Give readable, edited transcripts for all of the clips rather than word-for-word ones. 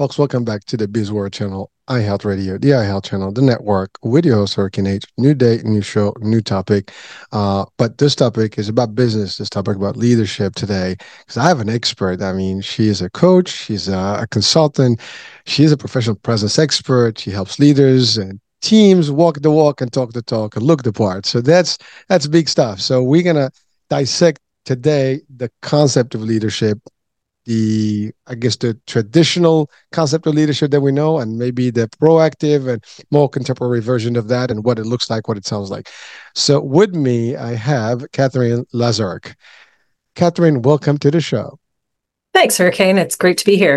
folks, welcome back to the BizWorld channel, iHealth Radio, the iHealth channel, the network, with your host, Hurricane H. New day, new show, new topic. But this topic is about business, this topic about leadership today, because I have an expert. I mean, she is a coach, she's a consultant, she's a professional presence expert. She helps leaders and teams walk the walk and talk the talk and look the part. So that's big stuff. So we're going to dissect today the concept of leadership, the traditional concept of leadership that we know, and maybe the proactive and more contemporary version of that, and what it looks like, what it sounds like. So with me, I have Catherine Lazaruk. Catherine, welcome to the show. Thanks, Hurricane. It's great to be here.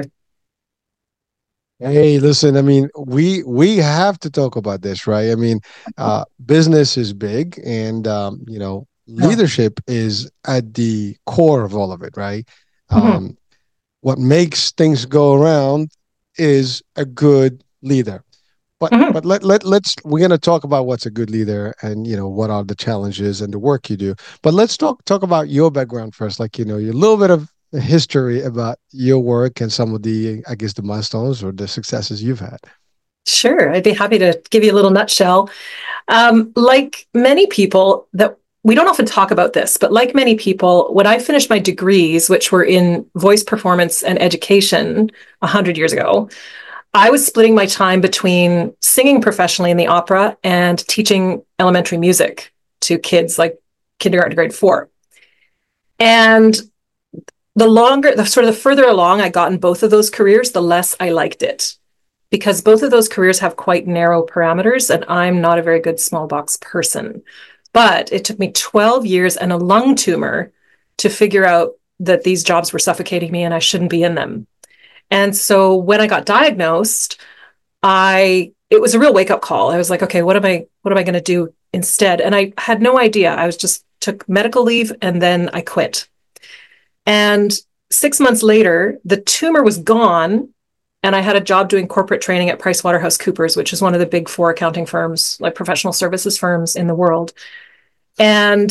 Hey, listen, I mean, we have to talk about this, right? I mean, business is big, and leadership is at the core of all of it, right? Mhm. What makes things go around is a good leader. But Mhm. let's we're gonna talk about what's a good leader, and what are the challenges and the work you do. But let's talk about your background first, like your little bit of history about your work and some of the, I guess, the milestones or the successes you've had. Sure, I'd be happy to give you a little nutshell. Like many people, that we don't often talk about this, but like many people, when I finished my degrees, which were in voice performance and education 100 years ago, I was splitting my time between singing professionally in the opera and teaching elementary music to kids like kindergarten to grade 4. And the further along I got in both of those careers, the less I liked it, because both of those careers have quite narrow parameters, and I'm not a very good small box person. But it took me 12 years and a lung tumor to figure out that these jobs were suffocating me and I shouldn't be in them. And so when I got diagnosed, it was a real wake up call. I was like, okay, what am I going to do instead? And I had no idea. I was just took medical leave and then I quit. And 6 months later, the tumor was gone. And I had a job doing corporate training at PricewaterhouseCoopers, which is one of the big four accounting firms, like professional services firms in the world. And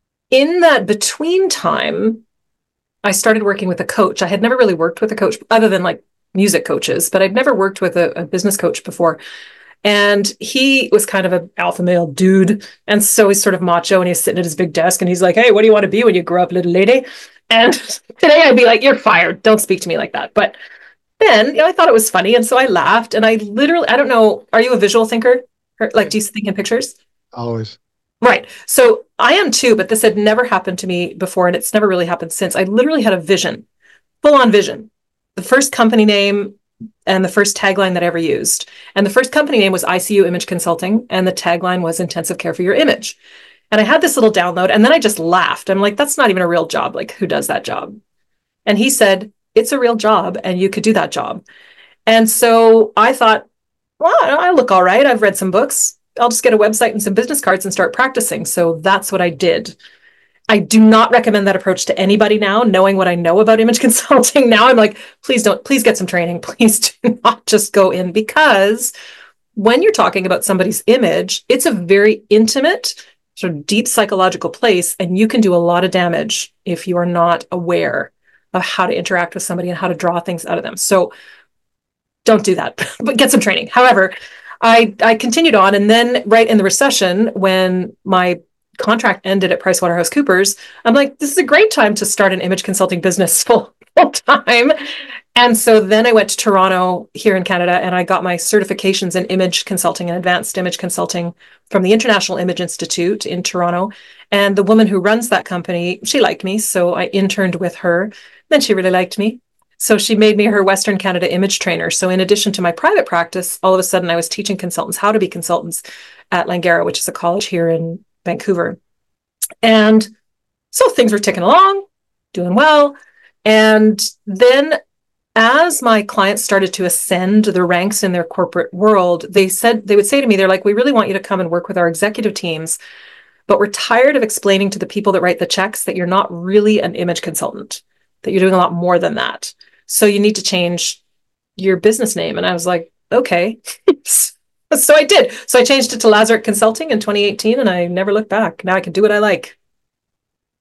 in that between time, I started working with a coach. I had never really worked with a coach other than like music coaches, but I'd never worked with a business coach before. And he was kind of an alpha male dude. And so he's sort of macho and he's sitting at his big desk and he's like, hey, what do you want to be when you grow up, little lady? And today I'd be like, you're fired. Don't speak to me like that. But then I thought it was funny. And so I laughed and I don't know, are you a visual thinker? Or, like, do you think in pictures? Always. Right. So I am too, but this had never happened to me before and it's never really happened since. I literally had a vision, full on vision. The first company name and the first tagline that I ever used. And the first company name was ICU Image Consulting, and the tagline was intensive care for your image. And I had this little download, and then I just laughed. I'm like, that's not even a real job. Like, who does that job? And he said, it's a real job, and you could do that job. And so I thought, well, I look all right. I've read some books. I'll just get a website and some business cards and start practicing. So that's what I did. I do not recommend that approach to anybody now, knowing what I know about image consulting. Now I'm like, please get some training. Please do not just go in, because when you're talking about somebody's image, it's a very intimate, sort of deep psychological place, and you can do a lot of damage if you are not aware of how to interact with somebody and how to draw things out of them. So don't do that, but get some training. However, I continued on, and then right in the recession, when my contract ended at PricewaterhouseCoopers, I'm like, this is a great time to start an image consulting business full time. And so then I went to Toronto here in Canada, and I got my certifications in image consulting and advanced image consulting from the International Image Institute in Toronto. And the woman who runs that company, she liked me, so I interned with her. Then she really liked me. So she made me her Western Canada image trainer. So in addition to my private practice, all of a sudden I was teaching consultants how to be consultants at Langara, which is a college here in Vancouver. And so things were ticking along, doing well. And then as my clients started to ascend the ranks in their corporate world, they would say to me, they're like, we really want you to come and work with our executive teams, but we're tired of explaining to the people that write the checks that you're not really an image consultant, that you're doing a lot more than that. So you need to change your business name. And I was like, okay. So I did. So I changed it to Lazaruk Consulting in 2018, and I never looked back. Now I can do what I like.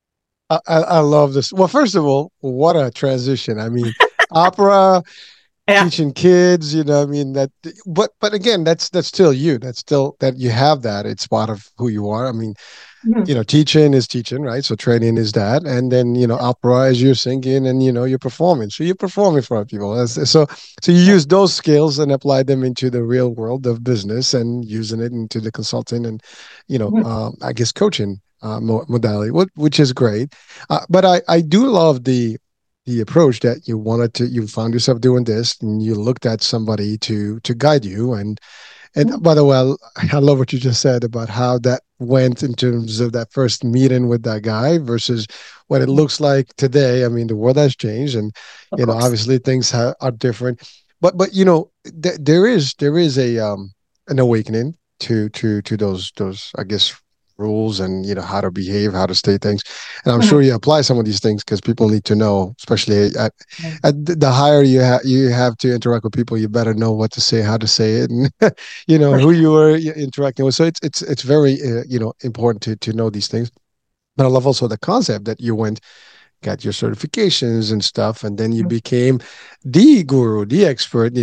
I love this. Well, first of all, what a transition. I mean, opera, Yeah. teaching kids, I mean that, but again, that's still you. That's still that you have that. It's part of who you are. I mean, Mhm. teaching is teaching, right? So training is that, and then opera is you're singing, and you're performing. So you're performing for people. So you Yeah. use those skills and apply them into the real world of business, and using it into the consulting and Mhm. I guess coaching modality, which is great. But I do love the approach that you found yourself doing this, and you looked at somebody to guide you. And Mhm. by the way, I love what you just said about how that went in terms of that first meeting with that guy versus what it looks like today. I mean, the world has changed, and Of course. obviously things are different. But there is a an awakening to those I guess rules, and how to behave, how to say things. And I'm sure Mhm. you apply some of these things because people need to know, especially Yeah. at the higher you have to interact with people, you better know what to say, how to say it, and For who sure. you are interacting with. So it's very important to know these things. But I love also the concept that you went, got your certifications and stuff, and then you Mhm. became the guru, the expert,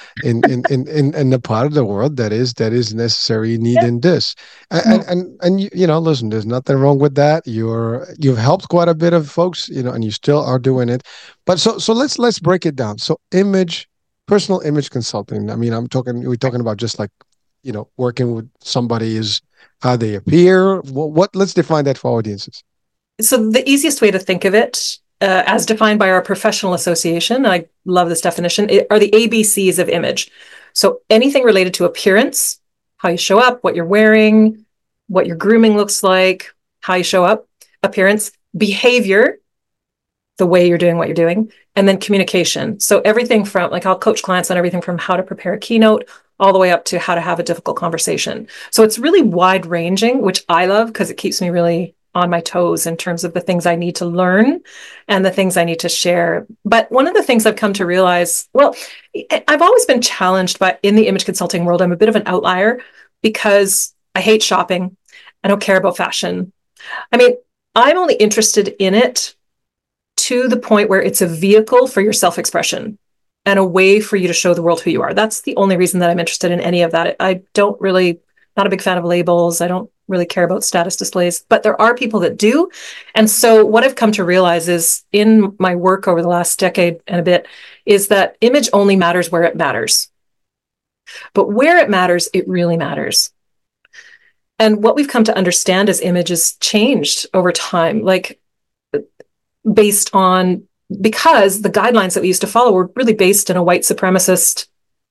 in the part of the world that is necessary, need Yeah. in this. And Mhm. and and listen, there's nothing wrong with that. You've helped quite a bit of folks, and you still are doing it. But so let's break it down. So personal image consulting. I mean, we're talking about just like, working with somebody is how they appear. Let's define that for audiences. So the easiest way to think of it, as defined by our professional association, I love this definition, are the ABCs of image. So anything related to appearance, how you show up, what you're wearing, what your grooming looks like, how you show up, appearance, behavior, the way you're doing what you're doing, and then communication. So everything from, like, I'll coach clients on everything from how to prepare a keynote all the way up to how to have a difficult conversation. So it's really wide ranging, which I love because it keeps me really on my toes in terms of the things I need to learn and the things I need to share. But one of the things I've come to realize, well, I've always been challenged by in the image consulting world. I'm a bit of an outlier because I hate shopping. I don't care about fashion. I mean, I'm only interested in it to the point where it's a vehicle for your self expression and a way for you to show the world who you are. That's the only reason that I'm interested in any of that. I don't really, not a big fan of labels. I don't really care about status displays, but there are people that do. And so what I've come to realize is in my work over the last decade and a bit is that image only matters where it matters. But where it matters, it really matters. And what we've come to understand as image has changed over time. Like, based on because the guidelines that we used to follow were really based in a white supremacist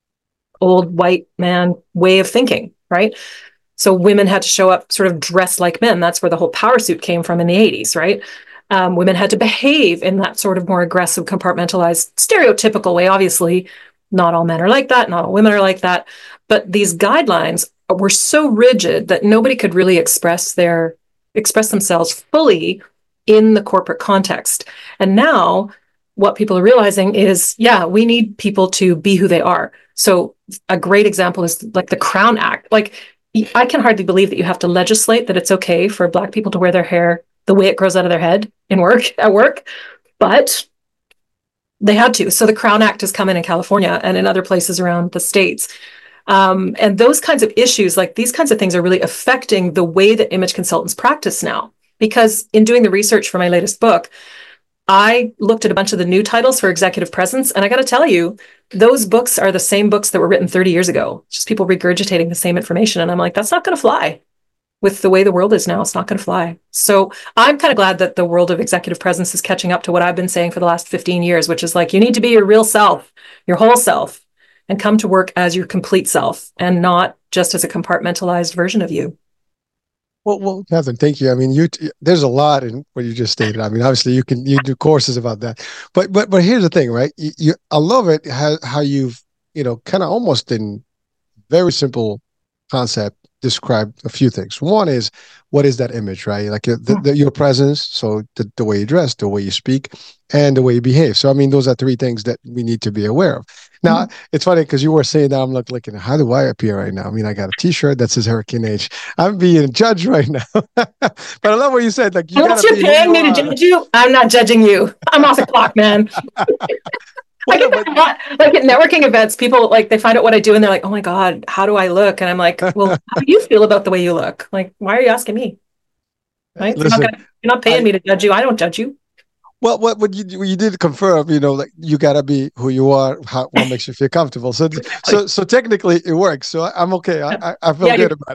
old white man way of thinking, right? So women had to show up sort of dressed like men. That's where the whole power suit came from in the 80s, right? Women had to behave in that sort of more aggressive, compartmentalized, stereotypical way. Obviously, not all men are like that, not all women are like that. But these guidelines were so rigid that nobody could really express themselves fully in the corporate context. And now what people are realizing is, yeah, we need people to be who they are. So a great example is like the Crown Act. Like, I can hardly believe that you have to legislate that it's okay for Black people to wear their hair the way it grows out of their head at work, but they had to. So the Crown Act has come in California and in other places around the states. And those kinds of issues, like these kinds of things, are really affecting the way that image consultants practice now. Because in doing the research for my latest book, I looked at a bunch of the new titles for executive presence, and I got to tell you, those books are the same books that were written 30 years ago. Just people regurgitating the same information. And I'm like, that's not going to fly with the way the world is now. It's not going to fly. So I'm kind of glad that the world of executive presence is catching up to what I've been saying for the last 15 years, which is like, you need to be your real self, your whole self, and come to work as your complete self and not just as a compartmentalized version of you. Well, Catherine, thank you. I mean, there's a lot in what you just stated. I mean, obviously, you do courses about that, but here's the thing, right? I love it how you've kind of almost in very simple concept describe a few things. One is, what is that image, right? Like your presence, so the way you dress, the way you speak, and the way you behave. So I mean, those are three things that we need to be aware of. Now, it's funny because you were saying that, I'm looking, how do I appear right now? I mean, I got a T-shirt that says Hurricane H. I'm being judged right now, but I love what you said. Like, you Unless gotta you're be who paying you me to are. judge you, I'm not judging you. I'm off the clock, man. Well, I no, get but that a lot. Like at networking events, people like they find out what I do and they're like, "Oh my God, how do I look?" And I'm like, "Well, how do you feel about the way you look? Like, why are you asking me? Right? listen, You're not paying I me to judge you. I don't judge you." well, what you did confirm, like you gotta be who you are, what makes you feel comfortable. So Exactly. so technically it works. So I'm okay. Yeah, I feel yeah, good you're about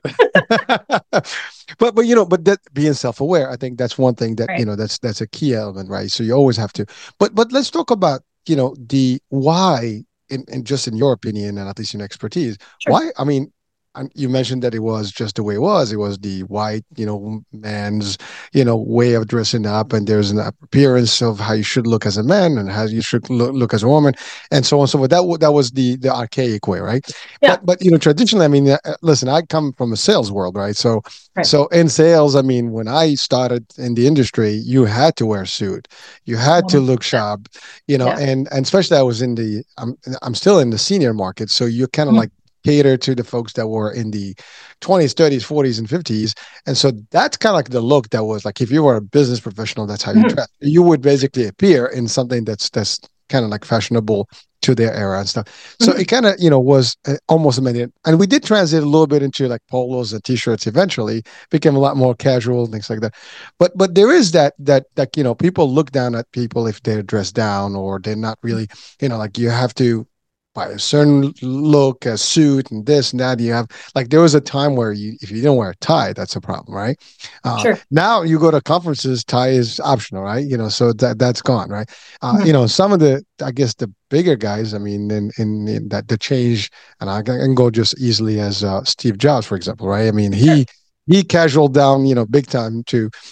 it. But but that being self-aware, I think that's one thing that right. that's a key element, right? So you always have to. But let's talk about the why in just in your opinion and at least in expertise. Sure. Why? I mean, you mentioned that it was just the way it was. It was the white, man's way of dressing up, and there's an appearance of how you should look as a man and how you should look as a woman, and so on and so forth. That was the archaic way, right? Yeah. But traditionally, I mean, listen, I come from a sales world, right? So Right. so in sales, I mean, when I started in the industry, you had to wear a suit, you had to look 100%. sharp, Yeah. and especially I was I'm still in the senior market, so you kind of Mhm. like cater to the folks that were in the 20s, 30s, 40s, and 50s. And so that's kind of like the look that was like if you were a business professional, that's how you Mhm. dress. You would basically appear in something that's kind of like fashionable to their era and stuff. So Mhm. it kind of, was almost a minute. And we did transit a little bit into like polos and t-shirts eventually, became a lot more casual, things like that. But there is that people look down at people if they're dressed down or they're not really, like you have to by a certain look, a suit, and this and that. You have like there was a time where if you didn't wear a tie, that's a problem, right? Sure. Now you go to conferences, tie is optional, right? So that's gone, right? Mhm. Some of the I guess the bigger guys, I mean, in that the change, and I can go just easily as Steve Jobs, for example, right? I mean, Sure. he casual down, big time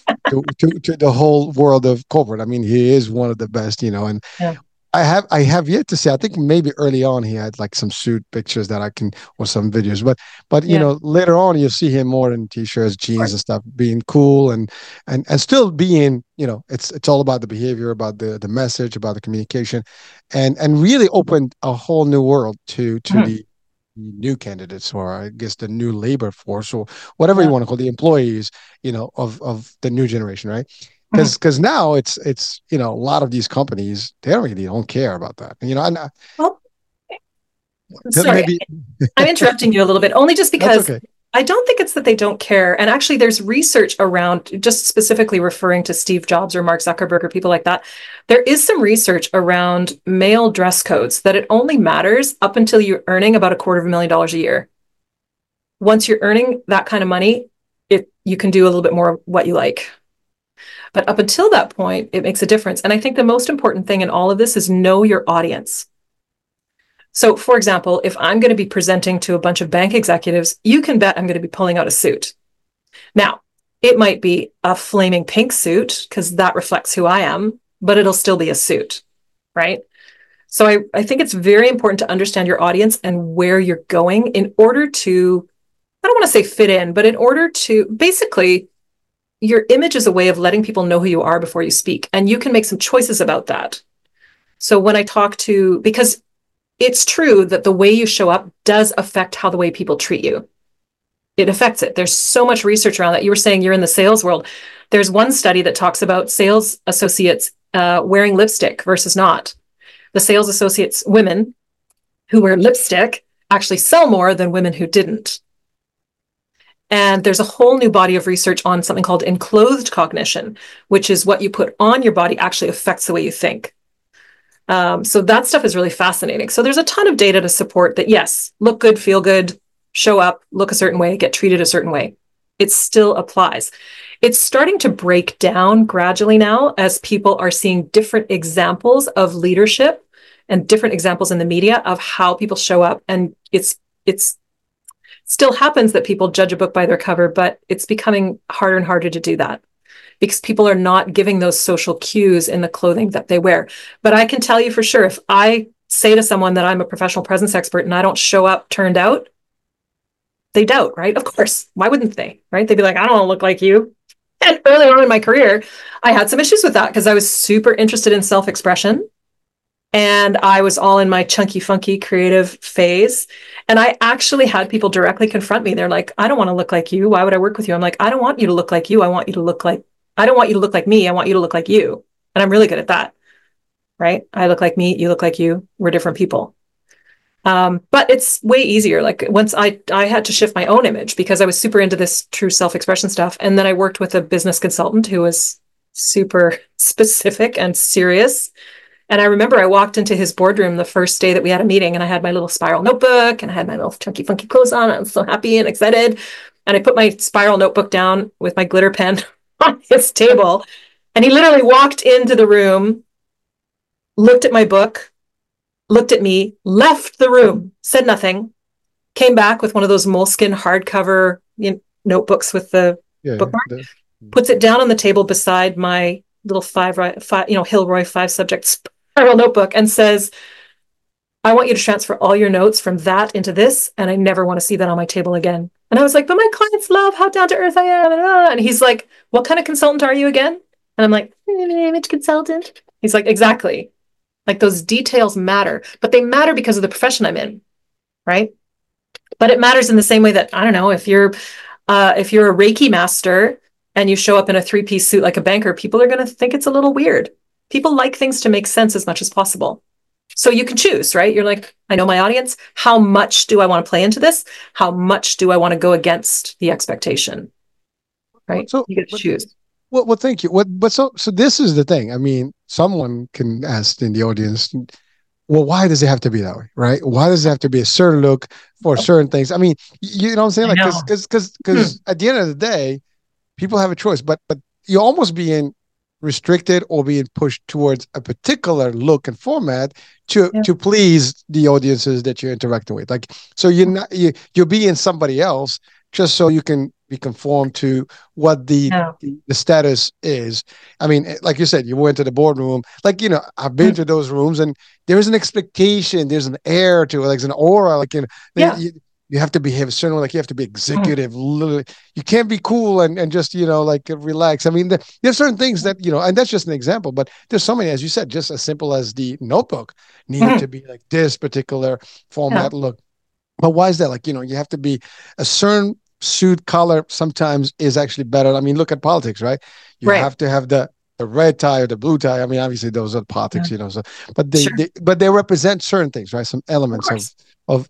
to the whole world of corporate. I mean, he is one of the best, and Yeah. I have yet to see. I think maybe early on he had like some suit pictures that I can or some videos, but Yeah. Of later on you'll see him more in t-shirts, jeans and course. stuff, being cool and still being it's all about the behavior, about the message, about the communication, and really opened a whole new world to Mhm. the new candidates or I guess the new labor force or whatever you Yeah. want to call the employees of the new generation, right? Mhm. Because now it's a lot of these companies they really don't care about that, and Well, sorry, maybe I'm interrupting you a little bit, only just that's because okay. I don't think it's that they don't care. And actually, there's research around just specifically referring to Steve Jobs or Mark Zuckerberg or people like that. There is some research around male dress codes that it only matters up until you're earning about $250,000 a year. Once you're earning that kind of money, you can do a little bit more of what you like. But up until that point, it makes a difference. And I think the most important thing in all of this is know your audience. So, for example, if I'm going to be presenting to a bunch of bank executives, you can bet I'm going to be pulling out a suit. Now, it might be a flaming pink suit because that reflects who I am, but it'll still be a suit, right? So I think it's very important to understand your audience and where you're going in order to, I don't want to say fit in, but in order to basically, your image is a way of letting people know who you are before you speak. And you can make some choices about that. So when I talk to, because it's true that the way you show up does affect how the way people treat you. It affects it. There's so much research around that. You were saying you're in the sales world. There's one study that talks about sales associates wearing lipstick versus not. The sales associates, women who wear lipstick, actually sell more than women who didn't. And there's a whole new body of research on something called enclothed cognition, which is what you put on your body actually affects the way you think. So that stuff is really fascinating. So there's a ton of data to support that, yes, look good, feel good, show up, look a certain way, get treated a certain way. It still applies. It's starting to break down gradually now as people are seeing different examples of leadership and different examples in the media of how people show up. And it's still happens that people judge a book by their cover, but it's becoming harder and harder to do that because people are not giving those social cues in the clothing that they wear. But I can tell you for sure, if I say to someone that I'm a professional presence expert and I don't show up turned out, they doubt, right? Of course. Why wouldn't they? Right? They'd be like, I don't want to look like you. And early on in my career, I had some issues with that because I was super interested in self expression and I was all in my chunky, funky creative phase. And I actually had people directly confront me. They're like, I don't want to look like you. Why would I work with you? I'm like, I don't want you to look like you. I don't want you to look like me. I want you to look like you. And I'm really good at that. right? I look like me, you look like you, we're different people. But it's way easier. Like once I had to shift my own image because I was super into this true self-expression stuff. And then I worked with a business consultant who was super specific and serious. And I remember I walked into his boardroom the first day that we had a meeting, and I had my little spiral notebook and I had my little chunky, funky clothes on. I was so happy and excited. And I put my spiral notebook down with my glitter pen on his table. And he literally walked into the room, looked at my book, looked at me, left the room, said nothing, came back with one of those moleskin hardcover notebooks with the bookmark, puts it down on the table beside my little Hilroy 5-subject spiral notebook, and says, I want you to transfer all your notes from that into this, and I never want to see that on my table again. And I was like, but my clients love how down to earth I am. And he's like, what kind of consultant are you again? And I'm like, image consultant. He's like, exactly. Like those details matter, but they matter because of the profession I'm in, right? But it matters in the same way that, I don't know, if you're a Reiki master and you show up in a 3-piece suit like a banker, people are going to think it's a little weird. People like things to make sense as much as possible. So you can choose, right? You're like, I know my audience. How much do I want to play into this? How much do I want to go against the expectation? Right? So you get to choose. Well, thank you. So this is the thing. I mean, someone can ask in the audience, well, why does it have to be that way, right? Why does it have to be a certain look for certain things? I mean, you know what I'm saying? Like, because at the end of the day, people have a choice, but you're almost being restricted or being pushed towards a particular look and format to please the audiences that you're interacting with. Like, so you're being somebody else just so you can be conformed to what the status is. I mean, like you said, you went to the boardroom. Like, I've been to those rooms, and there's an expectation, there's an air to it, like an aura. Like, you have to behave a certain way. Like, you have to be executive. You can't be cool and just like relax. I mean, there's certain things that and that's just an example. But there's so many, as you said, just as simple as the notebook needed to be like this particular format look. But why is that? Like, you have to be a certain suit color sometimes is actually better. I mean, look at politics, right? You have to have the red tie or the blue tie. I mean, obviously those are politics, so, but they represent certain things, right? Some elements of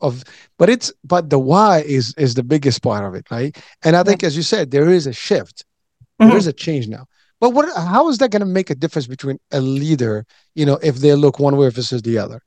but the why is the biggest part of it, right? And I think, as you said, there is a shift. There is a change now. But how is that going to make a difference between a leader, if they look one way versus the other?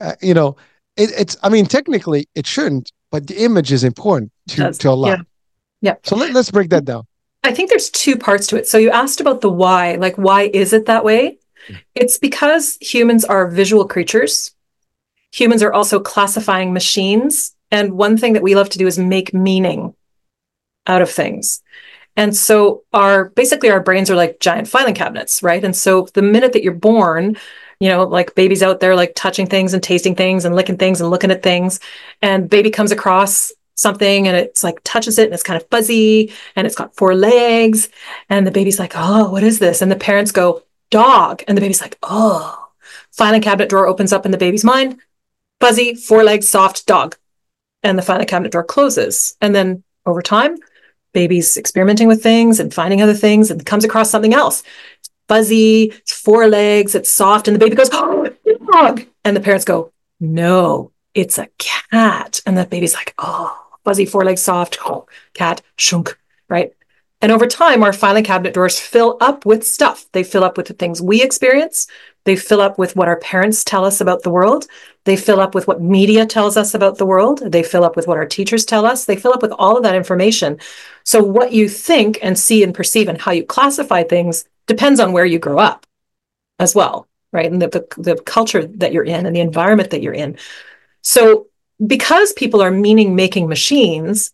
It's, I mean, technically it shouldn't, but the image is important to a lot. Yeah. So let's break that down. I think there's 2 parts to it. So you asked about the why, like, why is it that way? It's because humans are visual creatures. Humans are also classifying machines. And one thing that we love to do is make meaning out of things. And so our brains are like giant filing cabinets, right? And so the minute that you're born, like baby's out there, like touching things and tasting things and licking things and looking at things, and baby comes across something and it's like touches it and it's kind of fuzzy and it's got 4 legs, and the baby's like, oh, what is this? And the parents go, dog. And the baby's like, oh. Filing cabinet drawer opens up in the baby's mind, fuzzy, 4 legs, soft dog. And the filing cabinet door closes. And then over time, baby's experimenting with things and finding other things and comes across something else. It's fuzzy, it's 4 legs, it's soft, and the baby goes, oh, dog. And the parents go, no, it's a cat. And the baby's like, oh, fuzzy, 4 legs, soft, oh, cat, shunk, right? And over time, our filing cabinet doors fill up with stuff. They fill up with the things we experience. They fill up with what our parents tell us about the world. They fill up with what media tells us about the world. They fill up with what our teachers tell us. They fill up with all of that information. So what you think and see and perceive and how you classify things depends on where you grow up as well, right? And the culture that you're in and the environment that you're in. So because people are meaning-making machines,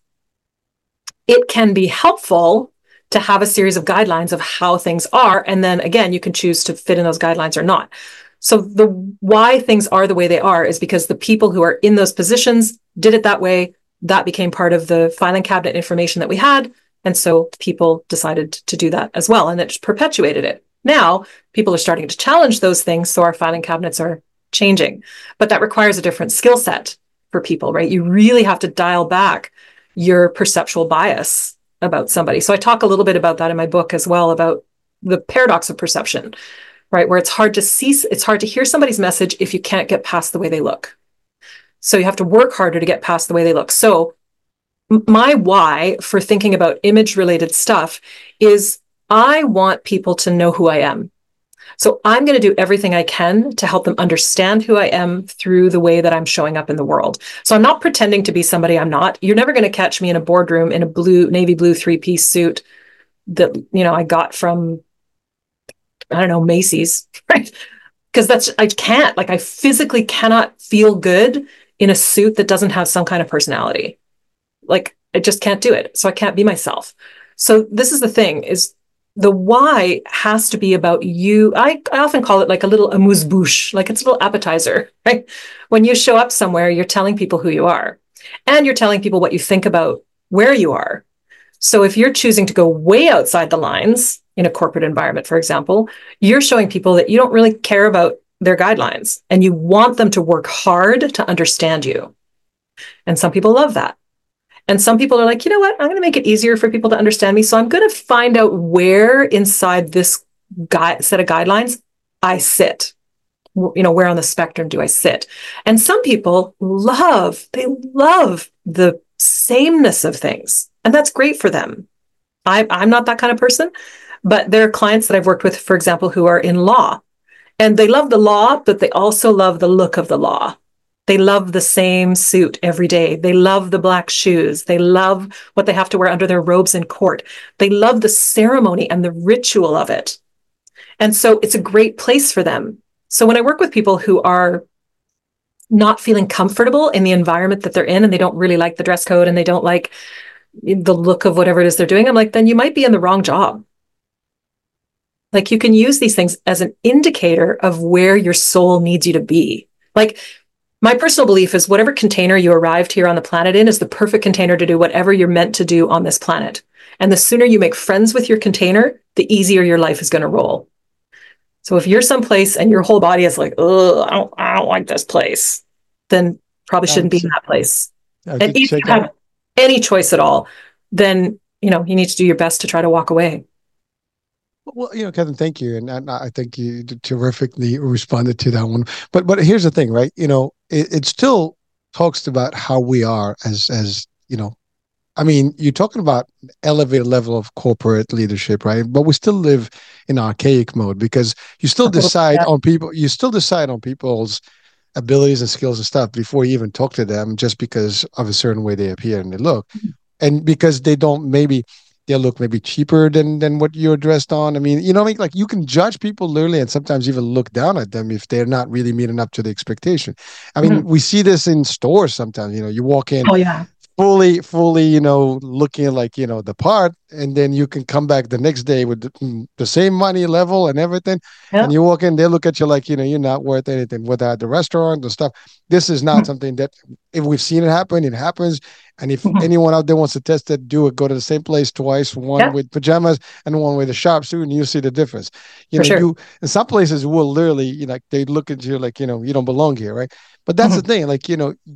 it can be helpful to have a series of guidelines of how things are. And then again, you can choose to fit in those guidelines or not. So the why things are the way they are is because the people who are in those positions did it that way. That became part of the filing cabinet information that we had. And so people decided to do that as well. And it just perpetuated it. Now people are starting to challenge those things. So our filing cabinets are changing, but that requires a different skill set for people, right? You really have to dial back your perceptual bias about somebody. So I talk a little bit about that in my book as well, about the paradox of perception. right? Where it's hard to see, it's hard to hear somebody's message if you can't get past the way they look. So you have to work harder to get past the way they look. So my why for thinking about image related stuff is I want people to know who I am. So I'm going to do everything I can to help them understand who I am through the way that I'm showing up in the world. So I'm not pretending to be somebody I'm not. You're never going to catch me in a boardroom in a navy blue 3-piece suit that, I got from, I don't know, Macy's, right? Because I can't, like, I physically cannot feel good in a suit that doesn't have some kind of personality. Like, I just can't do it. So I can't be myself. So this is the thing, is the why has to be about you. I often call it like a little amuse-bouche, like it's a little appetizer, right? When you show up somewhere, you're telling people who you are, and you're telling people what you think about where you are. So if you're choosing to go way outside the lines in a corporate environment, for example, you're showing people that you don't really care about their guidelines and you want them to work hard to understand you. And some people love that. And some people are like, you know what? I'm going to make it easier for people to understand me. So I'm going to find out where inside this set of guidelines I sit. Where on the spectrum do I sit? And some people love the sameness of things. And that's great for them. I'm not that kind of person, but there are clients that I've worked with, for example, who are in law. And they love the law, but they also love the look of the law. They love the same suit every day. They love the black shoes. They love what they have to wear under their robes in court. They love the ceremony and the ritual of it. And so it's a great place for them. So when I work with people who are not feeling comfortable in the environment that they're in, and they don't really like the dress code and they don't like the look of whatever it is they're doing, I'm like, then you might be in the wrong job. Like, you can use these things as an indicator of where your soul needs you to be. Like, my personal belief is whatever container you arrived here on the planet in is the perfect container to do whatever you're meant to do on this planet. And the sooner you make friends with your container, the easier your life is going to roll. So if you're someplace and your whole body is like, oh, I don't like this place, then probably shouldn't be in that place. And if you have any choice at all, then, you need to do your best to try to walk away. Well, Catherine, thank you. And I think you terrifically responded to that one. But here's the thing, right? It still talks about how we are as I mean, you're talking about elevated level of corporate leadership, right? But we still live in archaic mode because you still decide on people's abilities and skills and stuff before you even talk to them, just because of a certain way they appear and they look. And because they look maybe cheaper than what you're dressed on. I mean, like you can judge people literally and sometimes even look down at them if they're not really meeting up to the expectation. I mean, we see this in stores sometimes. You walk in. Oh, yeah. Fully, looking like, the part, and then you can come back the next day with the same money level and everything. Yeah. And you walk in, they look at you like, you're not worth anything. Whether at the restaurant or stuff, this is not something that, if we've seen it happen, it happens. And if anyone out there wants to test it, do it. Go to the same place twice, one with pajamas and one with a sharp suit, and you see the difference. You in some places will literally, like they look at you like, you don't belong here, right? But that's the thing, like,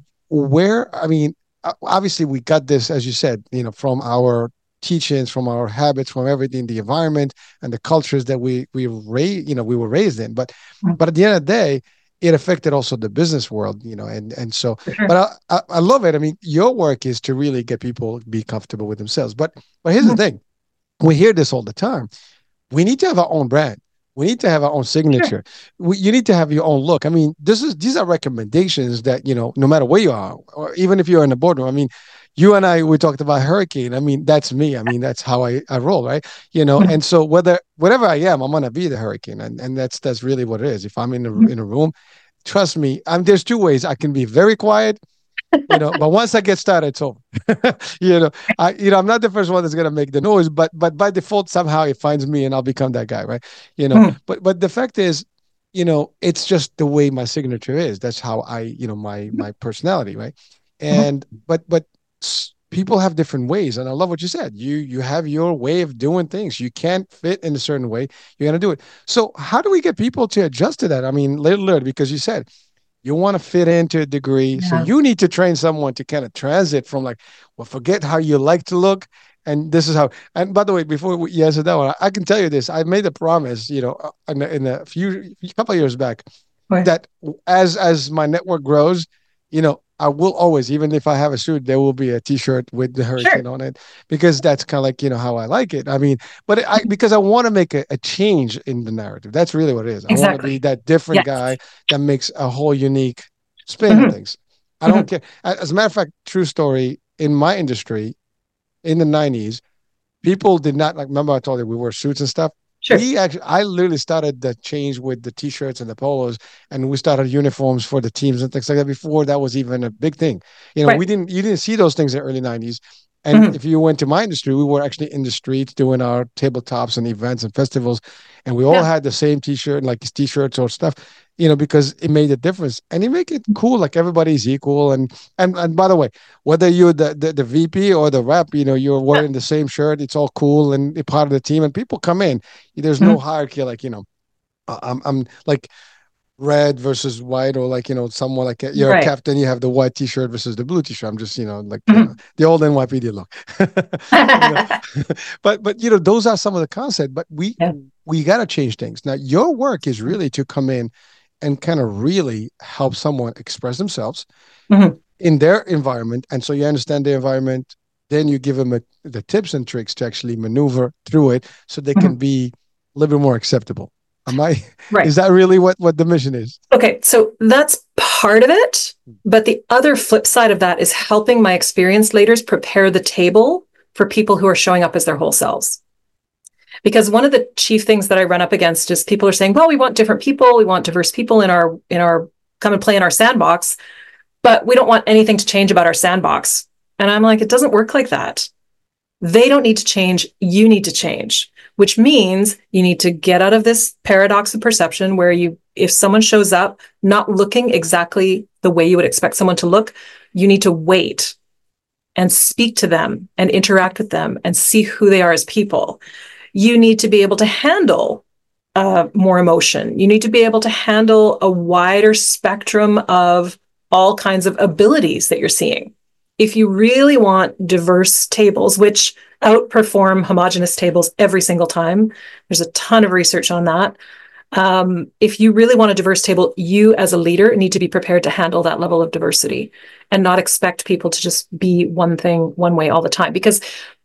obviously we got this, as you said, from our teachings, from our habits, from everything, the environment and the cultures that we were raised in. But at the end of the day, it affected also the business world, and so. But I love it. I mean, your work is to really get people to be comfortable with themselves. But here's the thing: we hear this all the time. We need to have our own brand. We need to have our own signature. You need to have your own look. I mean, these are recommendations that, no matter where you are, or even if you're in the boardroom. I mean, you and we talked about Hurricane. I mean, that's me. I mean, that's how I roll, right? And so whatever I am, I'm going to be the Hurricane. And that's really what it is. If I'm in a room, trust me, there's two ways. I can be very quiet, but once I get started, it's over. I'm not the first one that's gonna make the noise, but by default, somehow it finds me and I'll become that guy, right? But the fact is, it's just the way my signature is. That's how my personality, right? And but people have different ways, and I love what you said. You have your way of doing things. You can't fit in a certain way. You're gonna do it. So how do we get people to adjust to that? I mean, literally, because you said you want to fit into a degree. Yeah. So you need to train someone to kind of transit from like, well, forget how you like to look And this is how. And by the way, before you answer that one, I can tell you this: I made a promise, in a couple of years back, Right. that as my network grows, I will always, even if I have a suit, there will be a T-shirt with the hurricane Sure. on it, because that's kind of like how I like it. I mean, but because I want to make a change in the narrative. That's really what it is. I want to be Exactly. that different Yes. guy that makes a whole unique spin on Hmm. things. I Hmm. don't care. As a matter of fact, true story, in my industry in the 90s, people did not, like, remember I told you we wore suits and stuff. Sure. I literally started the change with the t-shirts and the polos, and we started uniforms for the teams and things like that before that was even a big thing. Right. You didn't see those things in the early 90s. And Hmm. if you went to my industry, we were actually in the streets doing our tabletops and events and festivals, and we all Yeah. had the same t-shirt, like t-shirts or stuff, because it made a difference, and it make it cool, like everybody's equal. And by the way, whether you're the VP or the rep, you're Yeah. wearing the same shirt. It's all cool and you're part of the team. And people come in. There's no Mhm. hierarchy, like I'm like red versus white, or like someone like you're a Right. captain. You have the white T-shirt versus the blue T-shirt. I'm just like Mhm. the old NYPD look. you know, but those are some of the concepts. But Yeah. we got to change things. Now, your work is really to come in and kind of really help someone express themselves Mhm. in their environment. And so you understand their environment, then you give them the tips and tricks to actually maneuver through it so they can Mhm. be a little bit more acceptable. Am I, Right. is that really what the mission is? Okay, so that's part of it. But the other flip side of that is helping my experienced leaders prepare the table for people who are showing up as their whole selves. Because one of the chief things that I run up against is people are saying, well, we want different people, we want diverse people in our come and play in our sandbox, but we don't want anything to change about our sandbox. And I'm like, it doesn't work like that. They don't need to change. You need to change, which means you need to get out of this paradox of perception where if someone shows up not looking exactly the way you would expect someone to look, you need to wait and speak to them and interact with them and see who they are as people. You need to be able to handle more emotion. You need to be able to handle a wider spectrum of all kinds of abilities that you're seeing. If you really want diverse tables, which outperform homogenous tables every single time, there's a ton of research on that. If you really want a diverse table, you as a leader need to be prepared to handle that level of diversity and not expect people to just be one thing, one way all the time, because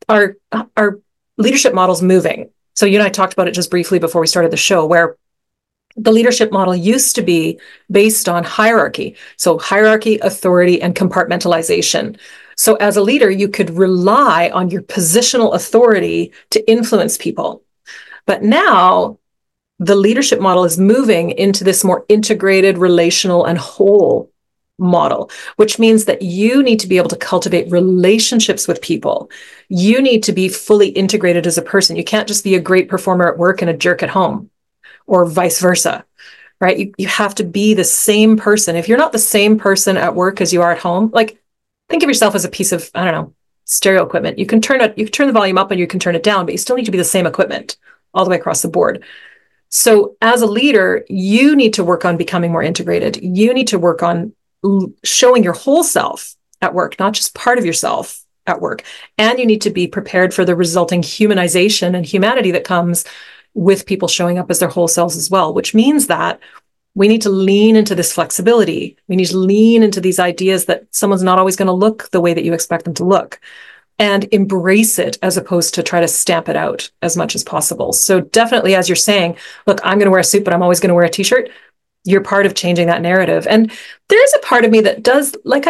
our leadership model's moving. So you and I talked about it just briefly before we started the show, where the leadership model used to be based on hierarchy. So hierarchy, authority, and compartmentalization. So as a leader, you could rely on your positional authority to influence people. But now the leadership model is moving into this more integrated, relational, and whole model, which means that you need to be able to cultivate relationships with people. You need to be fully integrated as a person. You can't just be a great performer at work and a jerk at home, or vice versa, right? You have to be the same person. If you're not the same person at work as you are at home, like, think of yourself as a piece of, I don't know, stereo equipment. You can turn the volume up and you can turn it down, but you still need to be the same equipment all the way across the board. So as a leader, you need to work on becoming more integrated. You need to work on showing your whole self at work, not just part of yourself at work. And you need to be prepared for the resulting humanization and humanity that comes with people showing up as their whole selves as well, which means that we need to lean into this flexibility. We need to lean into these ideas that someone's not always going to look the way that you expect them to look, and embrace it as opposed to try to stamp it out as much as possible. So definitely, as you're saying, look, I'm going to wear a suit, but I'm always going to wear a t-shirt. You're part of changing that narrative. And there's a part of me that does like,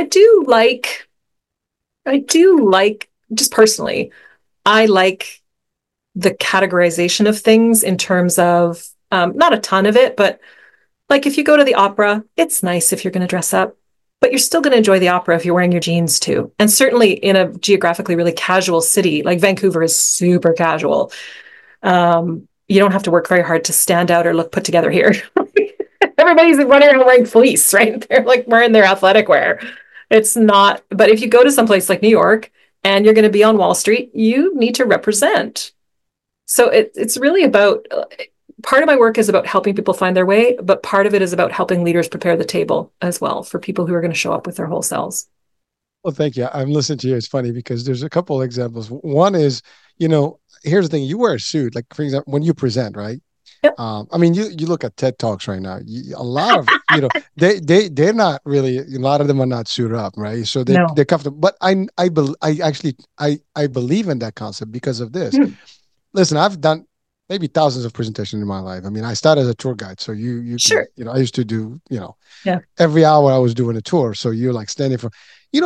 I do like just personally, I like the categorization of things in terms of not a ton of it, but like if you go to the opera, it's nice if you're going to dress up, but you're still going to enjoy the opera if you're wearing your jeans too. And certainly in a geographically really casual city, like Vancouver is super casual. You don't have to work very hard to stand out or look put together here. Everybody's running around wearing fleece, right? They're like wearing their athletic wear. It's not, but if you go to some place like New York and you're going to be on Wall Street, you need to represent. So it's really about part of my work is about helping people find their way, but part of it is about helping leaders prepare the table as well for people who are going to show up with their whole selves. Well, thank you. I'm listening to you. It's funny because there's a couple of examples. One is, here's the thing: you wear a suit, like for example, when you present, right? Yep. I mean, you look at TED Talks right now. A lot of they're not really. A lot of them are not suited up, right? So No. they're comfortable. But I actually I believe in that concept because of this. Mm, Listen, I've done maybe thousands of presentations in my life. I mean, I started as a tour guide, so you can sure. I used to do Yeah. every hour I was doing a tour. So you're like standing for,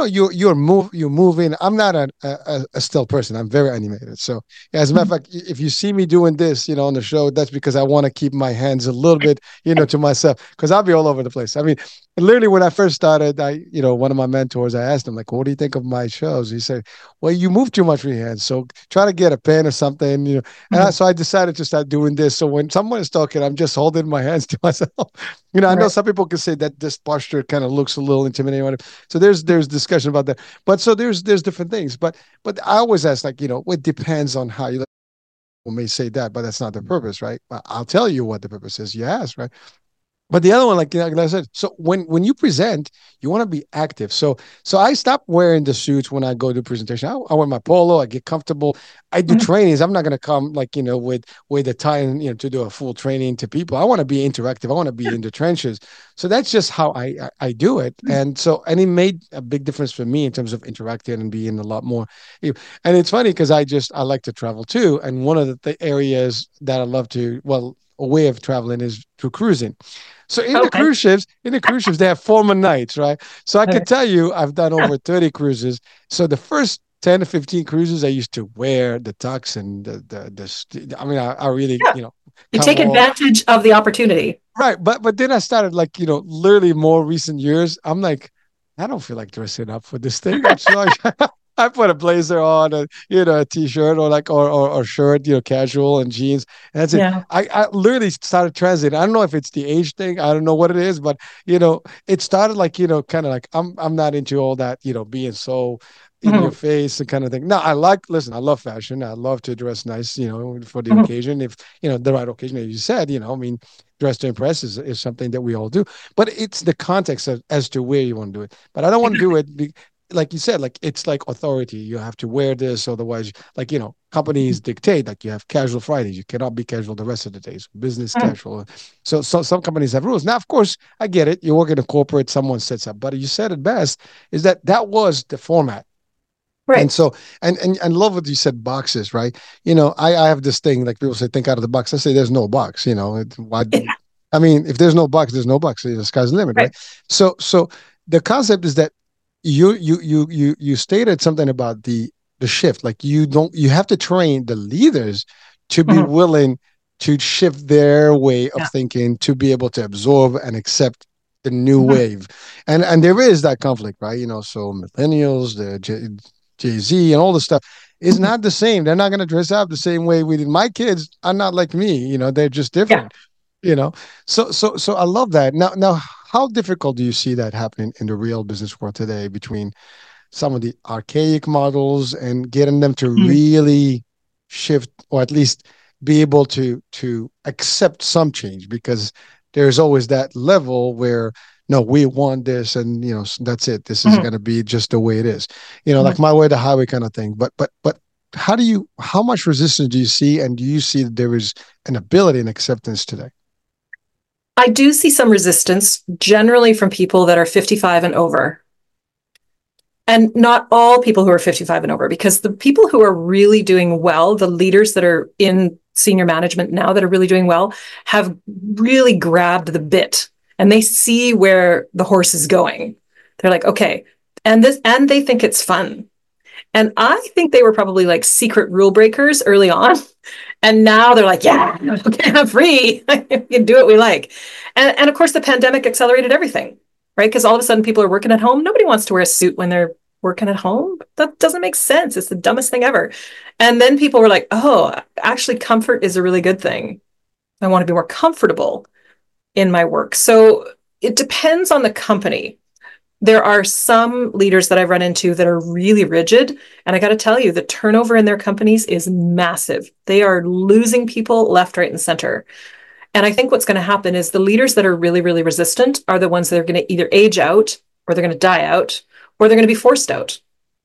you're moving. I'm not a still person. I'm very animated. So as a matter of Mhm. fact, if you see me doing this, on the show, that's because I want to keep my hands a little bit, to myself, because I'll be all over the place. I mean, literally when I first started, one of my mentors, I asked him like, "What do you think of my shows?" He said, "Well, you move too much with your hands, so try to get a pen or something." Mhm. So I decided to start doing this. So when someone is talking, I'm just holding my hands to myself. I know Right. some people can say that this posture kind of looks a little intimidating. So there's discussion about that. But so there's different things. But I always ask like, it depends on how you may say that, but that's not the purpose, right? I'll tell you what the purpose is. You ask, right? But the other one, like I said, so when you present, you want to be active. So I stop wearing the suits when I go to presentation. I wear my polo. I get comfortable. I do Mhm. trainings. I'm not gonna come like with the time to do a full training to people. I want to be interactive. I want to be in the trenches. So that's just how I do it. And it made a big difference for me in terms of interacting and being a lot more. And it's funny because I like to travel too. And one of the areas that I love to a way of traveling is through cruising. So Okay. in the cruise ships, they have formal nights, right? So I can Okay. tell you, I've done over 30 cruises. So the first 10 to 15 cruises, I used to wear the tux and I mean, I really, Yeah. You come take home. advantage of the opportunity. Right. But then I started like, literally more recent years. I'm like, I don't feel like dressing up for this thing. So I put a blazer on, a t-shirt or like or shirt, casual and jeans. And that's it. Yeah. I literally started transiting. I don't know if it's the age thing. I don't know what it is, but it started like, kind of like I'm not into all that, being so in your Mhm. face and kind of thing. No, listen, I love fashion. I love to dress nice, for the Mhm. occasion. If, the right occasion, as you said, I mean, dress to impress is something that we all do, but it's the context as to where you want to do it. But I don't want to do it like you said, like it's like authority. You have to wear this, otherwise, like companies dictate. Like you have casual Fridays, you cannot be casual the rest of the days. Business Mhm. casual. So some companies have rules. Now, of course, I get it. You work in a corporate, someone sets up, but you said it best. Is that was the format. And Right. so, and love what you said, boxes, right? I have this thing like people say, think out of the box. I say, there's no box. Why? Yeah. I mean, if there's no box, there's no box. The sky's the limit, Right. right? So the concept is that you stated something about the shift. Like you have to train the leaders to be Mhm. willing to shift their way of Yeah. thinking to be able to absorb and accept the new Mhm. wave. And there is that conflict, right? So millennials, the Jay Z, and all this stuff is Mhm. not the same. They're not going to dress up the same way we did. My kids are not like me. They're just Yeah. different. You know, so I love that. Now, how difficult do you see that happening in the real business world today between some of the archaic models and getting them to Mhm. really shift or at least be able to accept some change because there's always that level where no we want this and that's it, this is Mhm. going to be just the way it is, Mhm. like my way the highway kind of thing. But how much resistance do you see, and do you see that there is an ability and acceptance today? I do see some resistance generally from people that are 55 and over. And not all people who are 55 and over, because the people who are really doing well, the leaders that are in senior management now that are really doing well, have really grabbed the bit and they see where the horse is going. They're like, okay, and they think it's fun. And I think they were probably like secret rule breakers early on. And now they're like, yeah, okay, I'm free. We can do what we like. And of course, the pandemic accelerated everything, right? Because all of a sudden people are working at home. Nobody wants to wear a suit when they're working at home. That doesn't make sense. It's the dumbest thing ever. And then people were like, oh, actually, comfort is a really good thing. I want to be more comfortable in my work. So it depends on the company. There are some leaders that I've run into that are really rigid. And I got to tell you, the turnover in their companies is massive. They are losing people left, right, and center. And I think what's going to happen is the leaders that are really, really resistant are the ones that are going to either age out or they're going to die out or they're going to be forced out.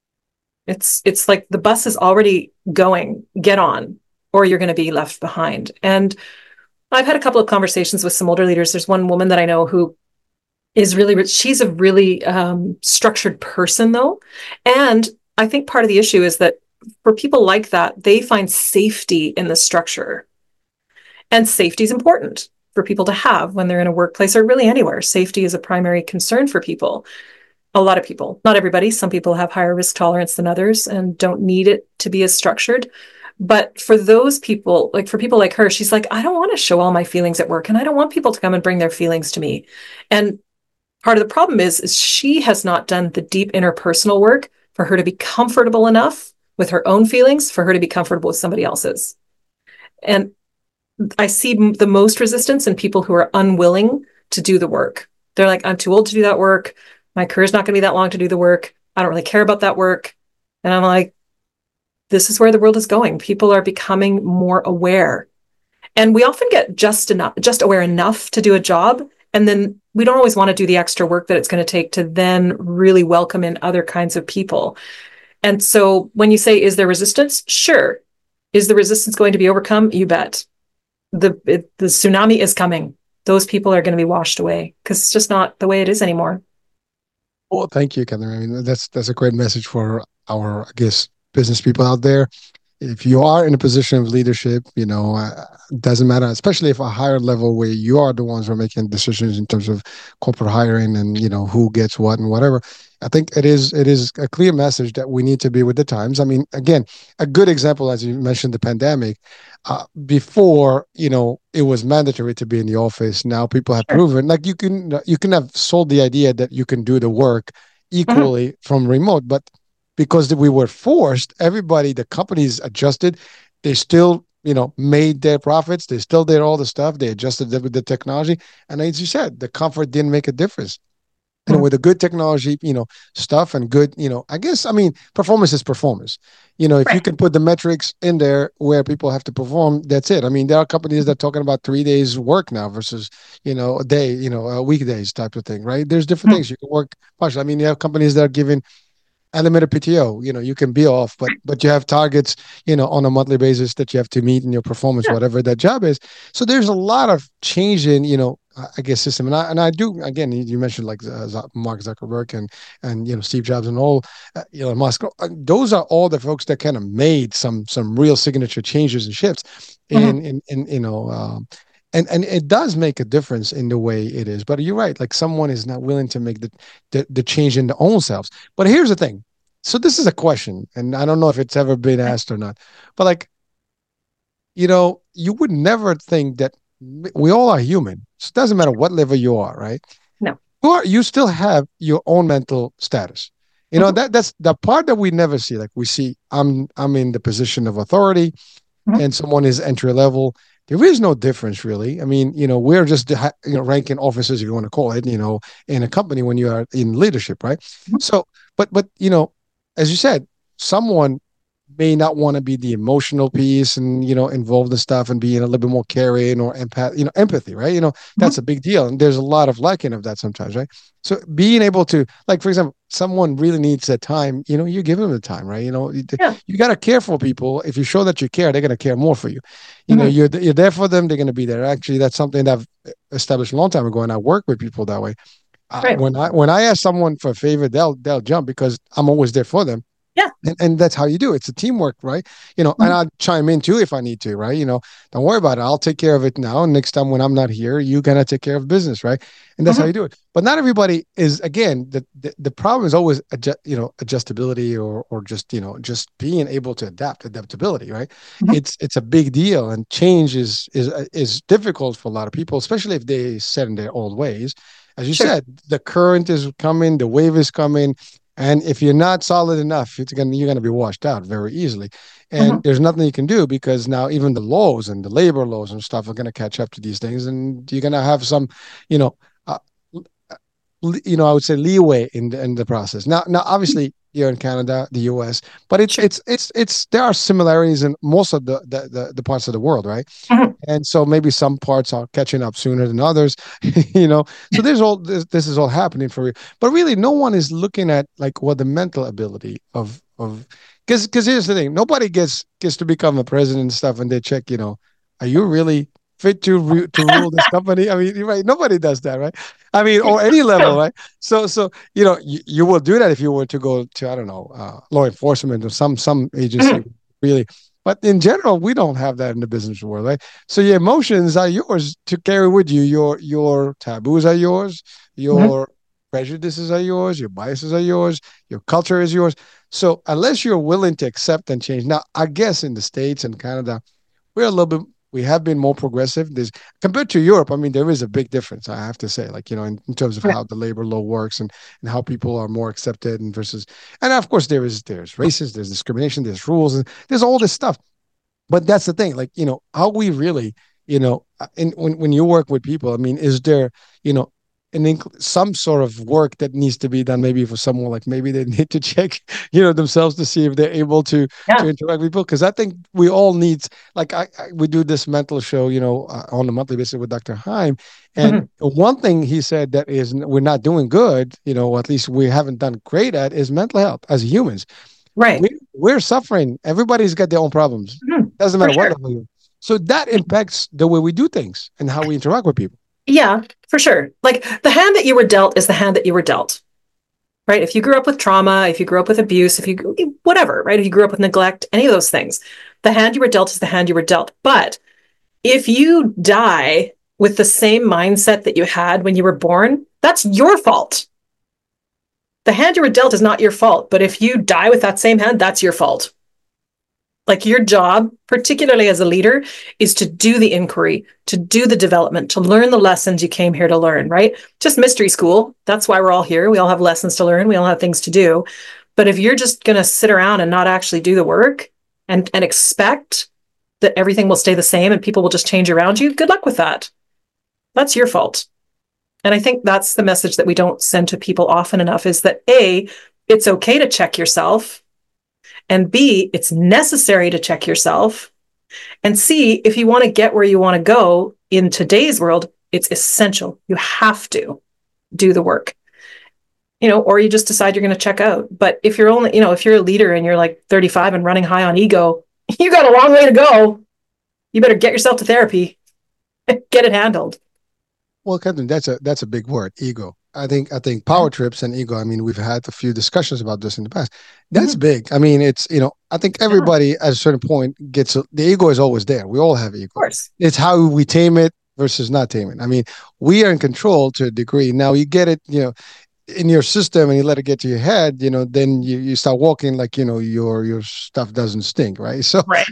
It's like the bus is already going, get on, or you're going to be left behind. And I've had a couple of conversations with some older leaders. There's one woman that I know who is really, she's a really structured person though. And I think part of the issue is that for people like that, they find safety in the structure. And safety is important for people to have when they're in a workplace or really anywhere. Safety is a primary concern for people. A lot of people, not everybody. Some people have higher risk tolerance than others and don't need it to be as structured. But for those people, like for people like her, she's like, I don't want to show all my feelings at work and I don't want people to come and bring their feelings to me. And part of the problem is she has not done the deep interpersonal work for her to be comfortable enough with her own feelings for her to be comfortable with somebody else's. And I see the most resistance in people who are unwilling to do the work. They're like, I'm too old to do that work. My career's not going to be that long to do the work. I don't really care about that work. And I'm like, this is where the world is going. People are becoming more aware. And we often get just aware enough to do a job. And then we don't always want to do the extra work that it's going to take to then really welcome in other kinds of people. And so when you say, is there resistance? Sure. Is the resistance going to be overcome? You bet. The tsunami is coming. Those people are going to be washed away because it's just not the way it is anymore. Well, thank you, Catherine. I mean, that's a great message for our, I guess, business people out there. If you are in a position of leadership, it doesn't matter, especially if a higher level where you are the ones who are making decisions in terms of corporate hiring and, who gets what and whatever. I think it is a clear message that we need to be with the times. I mean, again, a good example, as you mentioned, the pandemic. Before, it was mandatory to be in the office. Now people have Sure. proven, like you can have sold the idea that you can do the work Mm-hmm. equally from remote, but because we were forced, everybody, the companies adjusted. They still, made their profits. They still did all the stuff. They adjusted it with the technology. And as you said, the comfort didn't make a difference. With a good technology, stuff and good, I guess, I mean, performance is performance. If you Right. can put the metrics in there where people have to perform, that's it. I mean, there are companies that are talking about 3 days work now versus, a day, weekdays type of thing, right? There's different Mm-hmm. things you can work partially. I mean, you have companies that are giving unlimited PTO. You can be off, but you have targets, on a monthly basis that you have to meet in your performance, Yeah. whatever that job is. So there's a lot of change in, I guess system, and I do again. You mentioned like Mark Zuckerberg and Steve Jobs and all, Elon Musk. Those are all the folks that kind of made some real signature changes and shifts Mm-hmm. in and it does make a difference in the way it is. But you're right, like someone is not willing to make the change in their own selves. But here's the thing. So this is a question, and I don't know if it's ever been asked or not. But like, you would never think that we all are human. So it doesn't matter what level you are, right? No. You still have your own mental status. Mm-hmm. That's the part that we never see. Like we see, I'm in the position of authority Mm-hmm. and someone is entry level. There is no difference really. I mean, we're just ranking officers, if you want to call it, in a company when you are in leadership, right? Mm-hmm. So, but as you said, someone may not want to be the emotional piece and involved in stuff and being a little bit more caring or empathy, right? That's Mm-hmm. a big deal, and there's a lot of lacking of that sometimes, right? So being able to, like, for example, someone really needs that time, you give them the time, right? Yeah. You got to care for people. If you show that you care, they're going to care more for you. Mm-hmm. You're there for them, they're going to be there. Actually, that's something that I've established a long time ago, and I work with people that way. Right. When I ask someone for a favor, they'll jump because I'm always there for them. Yeah. And that's how you do it. It's a teamwork, right? And Mm-hmm. I'll chime in too if I need to, right? Don't worry about it. I'll take care of it now. And next time when I'm not here, you're gonna take care of business, right? And that's how Mm-hmm. you do it. But not everybody is. Again, the problem is always adjustability or just being able to adaptability, right? Mm-hmm. It's a big deal, and change is difficult for a lot of people, especially if they set in their old ways. As you Sure. said, the current is coming, the wave is coming, and if you're not solid enough, you're gonna be washed out very easily. Mm-hmm. And there's nothing you can do because now even the laws and the labor laws and stuff are gonna catch up to these things, and you're gonna have some, you know, uh, I would say leeway in the process. Now, obviously, you're in Canada, the U.S., but Sure. it's there are similarities in most of the parts of the world, right? Mhm. And so maybe some parts are catching up sooner than others, so there's all this is all happening for you, but really no one is looking at like what the mental ability of because here's the thing, nobody gets to become a president and stuff and they check, are you really fit to rule this company? I mean, right, nobody does that, right? I mean, or any level, right? So you will do that if you were to go to, I don't know, law enforcement or some agency, Mhm. really. But in general, we don't have that in the business world, right? So your emotions are yours to carry with you. Your taboos are yours. Mhm. Your prejudices are yours. Your biases are yours. Your culture is yours. So unless you're willing to accept and change, now I guess in the States and Canada, we're a little bit. We have been more progressive. There's compared to Europe. I mean, there is a big difference. I have to say, like, in terms of Yeah. how the labor law works and how people are more accepted and versus. And of course, there's racism, there's discrimination, there's rules, and there's all this stuff. But that's the thing, like, how we really, when you work with people, I mean, is there, you know some sort of work that needs to be done, maybe for someone, like maybe they need to check, themselves to see if they're able to Yeah. interact with people, because I think we all need, like, we do this mental show, on a monthly basis with Dr. Heim, and Mhm. one thing he said that is we're not doing good, or at least we haven't done great at, is mental health as humans. Right. We're suffering. Everybody's got their own problems. Mhm. Doesn't For matter what sure. level you're. So that impacts the way we do things and how we interact with people. Yeah, for sure. Like the hand that you were dealt is the hand that you were dealt, right? If you grew up with trauma, if you grew up with abuse, if you, whatever, right? If you grew up with neglect, any of those things, the hand you were dealt is the hand you were dealt. But if you die with the same mindset that you had when you were born, that's your fault. The hand you were dealt is not your fault. But if you die with that same hand, that's your fault. Like your job, particularly as a leader, is to do the inquiry, to do the development, to learn the lessons you came here to learn, right? Just mystery school. That's why we're all here. We all have lessons to learn. We all have things to do. But if you're just going to sit around and not actually do the work and expect that everything will stay the same and people will just change around you, good luck with that. That's your fault. And I think that's the message that we don't send to people often enough, is that A, it's okay to check yourself. And B, it's necessary to check yourself. And C, if you want to get where you want to go in today's world, it's essential. You have to do the work, or you just decide you're going to check out. But if you're only, if you're a leader and you're like 35 and running high on ego, you got a long way to go. You better get yourself to therapy, get it handled. Well, Captain, that's a big word, ego. I think power trips and ego. I mean, we've had a few discussions about this in the past. That's Mhm. big. I mean, it's I think Yeah, of everybody at a certain point gets the ego is always there. We all have ego. course. It's how we tame it versus not tame it. I mean, we are in control to a degree. Now you get it, in your system and you let it get to your head, then you start walking like, your stuff doesn't stink, right? So, Right.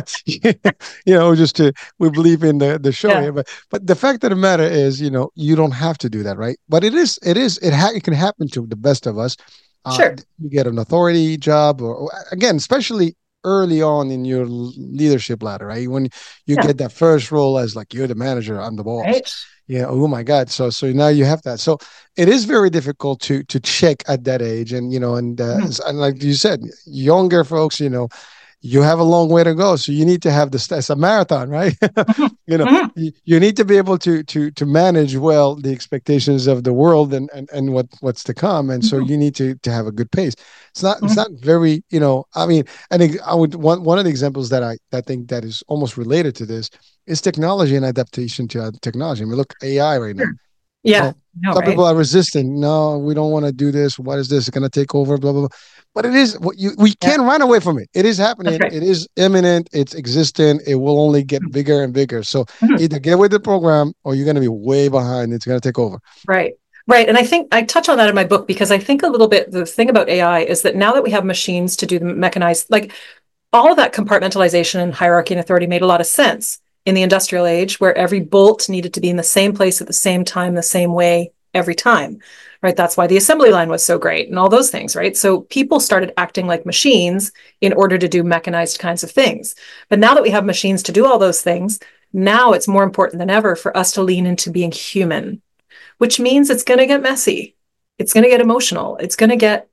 just to we believe in the show Yeah. here, but the fact of the matter is, you don't have to do that, right? But it can happen to the best of us. Sure. You get an authority job, or again, especially early on in your leadership ladder, right? When you Yeah. get that first role as like you're the manager, I'm the boss. Right. Yeah. Oh my God. So now you have that. So it is very difficult to check at that age, Mhm. and like you said, younger folks, you have a long way to go. So you need to have this. It's a marathon, right? Mhm. Mhm. You need to be able to manage well the expectations of the world and what's to come. And so Mhm. you need to have a good pace. It's Mhm. not very, I mean, I think I would one of the examples that I think that is almost related to this is technology and adaptation to technology. I mean, look, AI right now. Sure. Yeah. Well, No, some people right. are resistant. No, we don't want to do this. What is this? It's going to take over, blah, blah, blah. But it is what we Yeah. can't run away from it. It is That's happening. right. It is imminent. It's existent. It will only get bigger and bigger. So Mhm. either get with the program or you're going to be way behind. It's going to take over. Right. Right. And I think I touch on that in my book because I think a little bit the thing about AI is that now that we have machines to do the mechanized, like all of that compartmentalization and hierarchy and authority made a lot of sense in the industrial age where every bolt needed to be in the same place at the same time, the same way every time. Right. That's why the assembly line was so great and all those things. Right. So people started acting like machines in order to do mechanized kinds of things. But now that we have machines to do all those things, now it's more important than ever for us to lean into being human, which means it's going to get messy. It's going to get emotional. It's going to get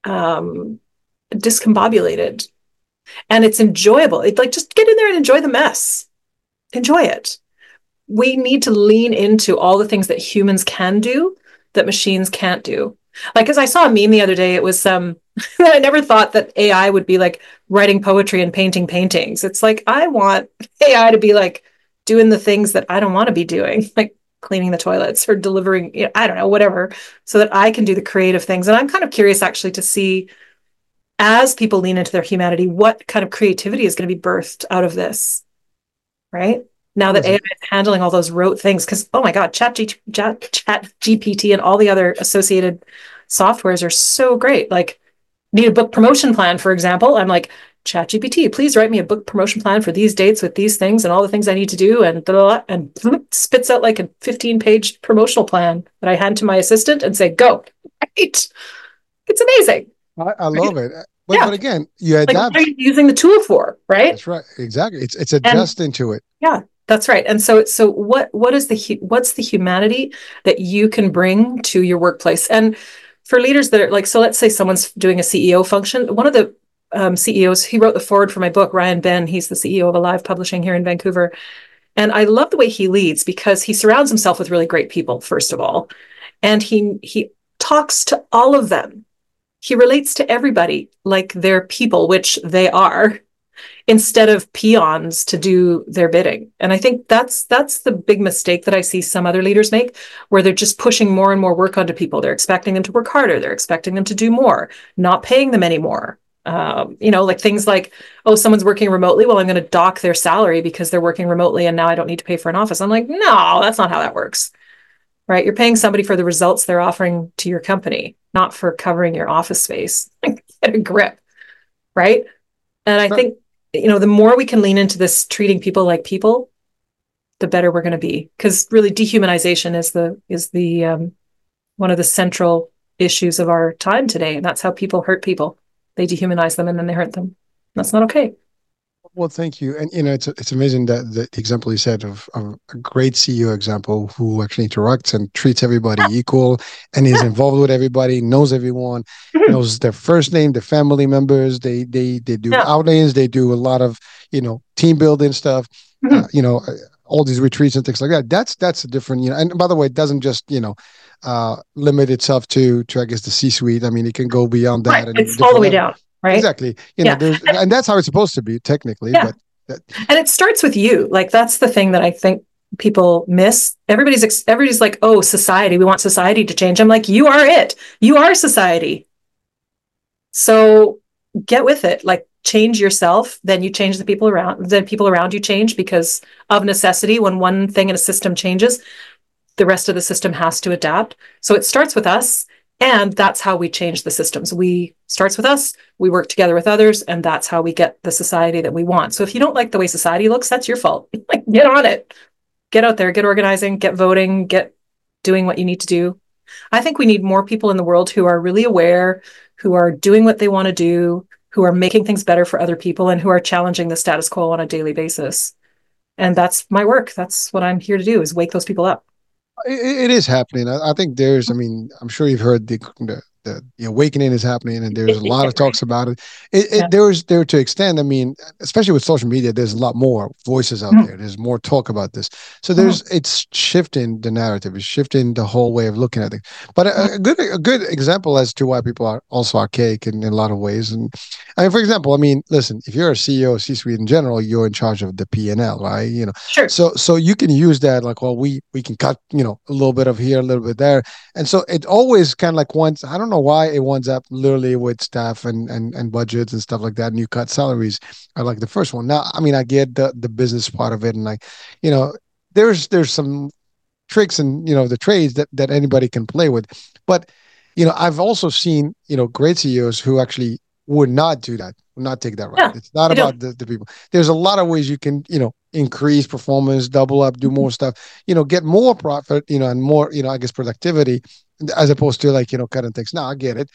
discombobulated, and it's enjoyable. It's like, just get in there and enjoy the mess. Enjoy it. We need to lean into all the things that humans can do that machines can't do. Like, as I saw a meme the other day, it was I never thought that AI would be like writing poetry and painting paintings. It's like, I want AI to be like doing the things that I don't want to be doing, like cleaning the toilets or delivering, I don't know, whatever, so that I can do the creative things. And I'm kind of curious actually to see, as people lean into their humanity, what kind of creativity is going to be birthed out of this, right? Now that AI is handling all those rote things, because, oh my God, Chat GPT and all the other associated softwares are so great. Like, need a book promotion plan, for example. I'm like, Chat GPT, please write me a book promotion plan for these dates with these things and all the things I need to do, and blah, blah, and spits out like a 15-page promotional plan that I hand to my assistant and say, go. Right? It's amazing. I love it. But again, you adapt. Like, what are you using the tool for, right? That's right. Exactly. It's adjusting to it. Yeah. That's right. And so what's the humanity that you can bring to your workplace? And for leaders that are like, so let's say someone's doing a CEO function. One of the CEOs, he wrote the foreword for my book, Ryan Ben. He's the CEO of Alive Publishing here in Vancouver. And I love the way he leads, because he surrounds himself with really great people, first of all. And he talks to all of them. He relates to everybody like they're people, which they are, instead of peons to do their bidding. And I think that's the big mistake that I see some other leaders make, where they're just pushing more and more work onto people. They're expecting them to work harder. They're expecting them to do more, not paying them anymore. Like things like, oh, someone's working remotely. Well, I'm going to dock their salary because they're working remotely, and now I don't need to pay for an office. I'm like, no, that's not how that works. Right? You're paying somebody for the results they're offering to your company, not for covering your office space. Get a grip. Right? And I think, the more we can lean into this treating people like people, the better we're going to be. Because really, dehumanization is the one of the central issues of our time today, and that's how people hurt people. They dehumanize them and then they hurt them. That's not okay. Well, thank you. And it's amazing that the example you said of a great CEO example who actually interacts and treats everybody equal and is involved with everybody, knows everyone, knows their first name, their family members. They do outings, they do a lot of team building stuff, all these retreats and things like that. That's a different, and by the way, it doesn't just limit itself to I guess the C-suite. I mean, it can go beyond that. Right. And it's all the way down. Right? Exactly. And that's how it's supposed to be technically. Yeah. But and it starts with you. Like, that's the thing that I think people miss. Everybody's like, oh, society, we want society to change. I'm like, you are it. You are society. So get with it. Like, change yourself, then you change the people around. Then people around you change because of necessity. When one thing in a system changes, the rest of the system has to adapt. So it starts with us. And that's how we change the systems. Starts with us, we work together with others, and that's how we get the society that we want. So if you don't like the way society looks, that's your fault. Like, get on it. Get out there, get organizing, get voting, get doing what you need to do. I think we need more people in the world who are really aware, who are doing what they want to do, who are making things better for other people, and who are challenging the status quo on a daily basis. And that's my work. That's what I'm here to do, is wake those people up. It is happening. I think I'm sure you've heard the awakening is happening, and there's a lot of talks about it. There to extend. I mean, especially with social media, there's a lot more voices out there. There's more talk about this. So it's shifting the narrative. It's shifting the whole way of looking at it. But a good example as to why people are also archaic in a lot of ways. And I mean, for example, listen, if you're a CEO, C-suite in general, you're in charge of the P&L, right? Sure. So you can use that like, well, we can cut, a little bit of here, a little bit there, and so it always kind of like I don't know why it winds up literally with staff and budgets and stuff like that, and you cut salaries. I like the first one. Now, I get the business part of it, and like, there's some tricks and the trades that anybody can play with, but I've also seen great CEOs who actually would not do that, would not take that route. Yeah, it's not about the people. There's a lot of ways you can increase performance, double up, do more stuff, get more profit, and more, I guess, productivity, as opposed to like, cutting things. Now, I get it.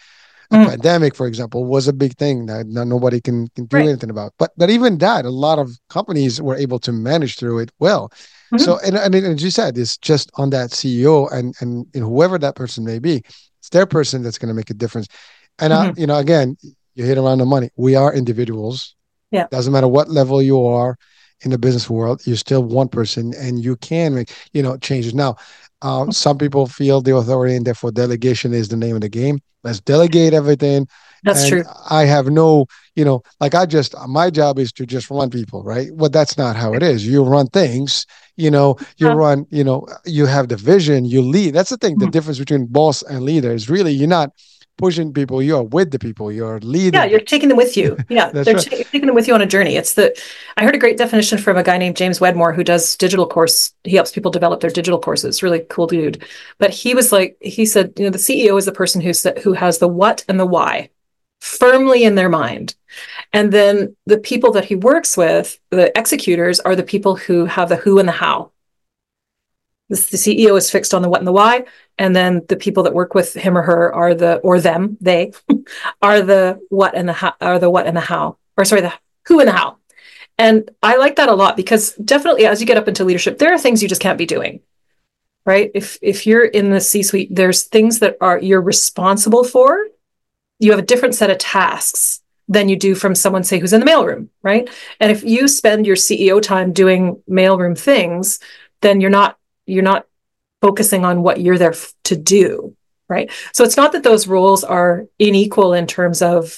a Mhm. pandemic, for example, was a big thing that nobody can do Right. anything about. But even that, a lot of companies were able to manage through it well. So Mhm. and as you said, it's just on that CEO and whoever that person may be, it's their person that's going to make a difference. And Mhm. again, you hit around the money. We are individuals. Yeah. Doesn't matter what level you are in the business world, you're still one person, and you can make changes. Now, some people feel the authority, and therefore delegation is the name of the game. Let's delegate everything. That's And true. I have no, like my job is to just run people, right? Well, that's not how it is. You run things, you Uh, run, you have the vision, you lead. That's the thing. The mhm. difference between boss and leader is really you're not pushing people, you're with the people, you're Yeah, leading you're them. taking them with you. Yeah, That's right. you're taking them with you on a journey. I heard a great definition from a guy named James Wedmore who does digital course. He helps people develop their digital courses. Really cool dude. But he said, the CEO is the person who has the what and the why firmly in their mind. And then the people that he works with, the executors, are the people who have the who and the how. The CEO is fixed on the what and the why, and then the people that work with him or her they are the what and the how, or sorry, the who and the how. And I like that a lot because definitely as you get up into leadership, there are things you just can't be doing, right? If you're in the C-suite, there's things that you're responsible for. You have a different set of tasks than you do from someone, say, who's in the mailroom, right? And if you spend your CEO time doing mailroom things, then you're not focusing on what you're there to do, right? So it's not that those roles are unequal in terms of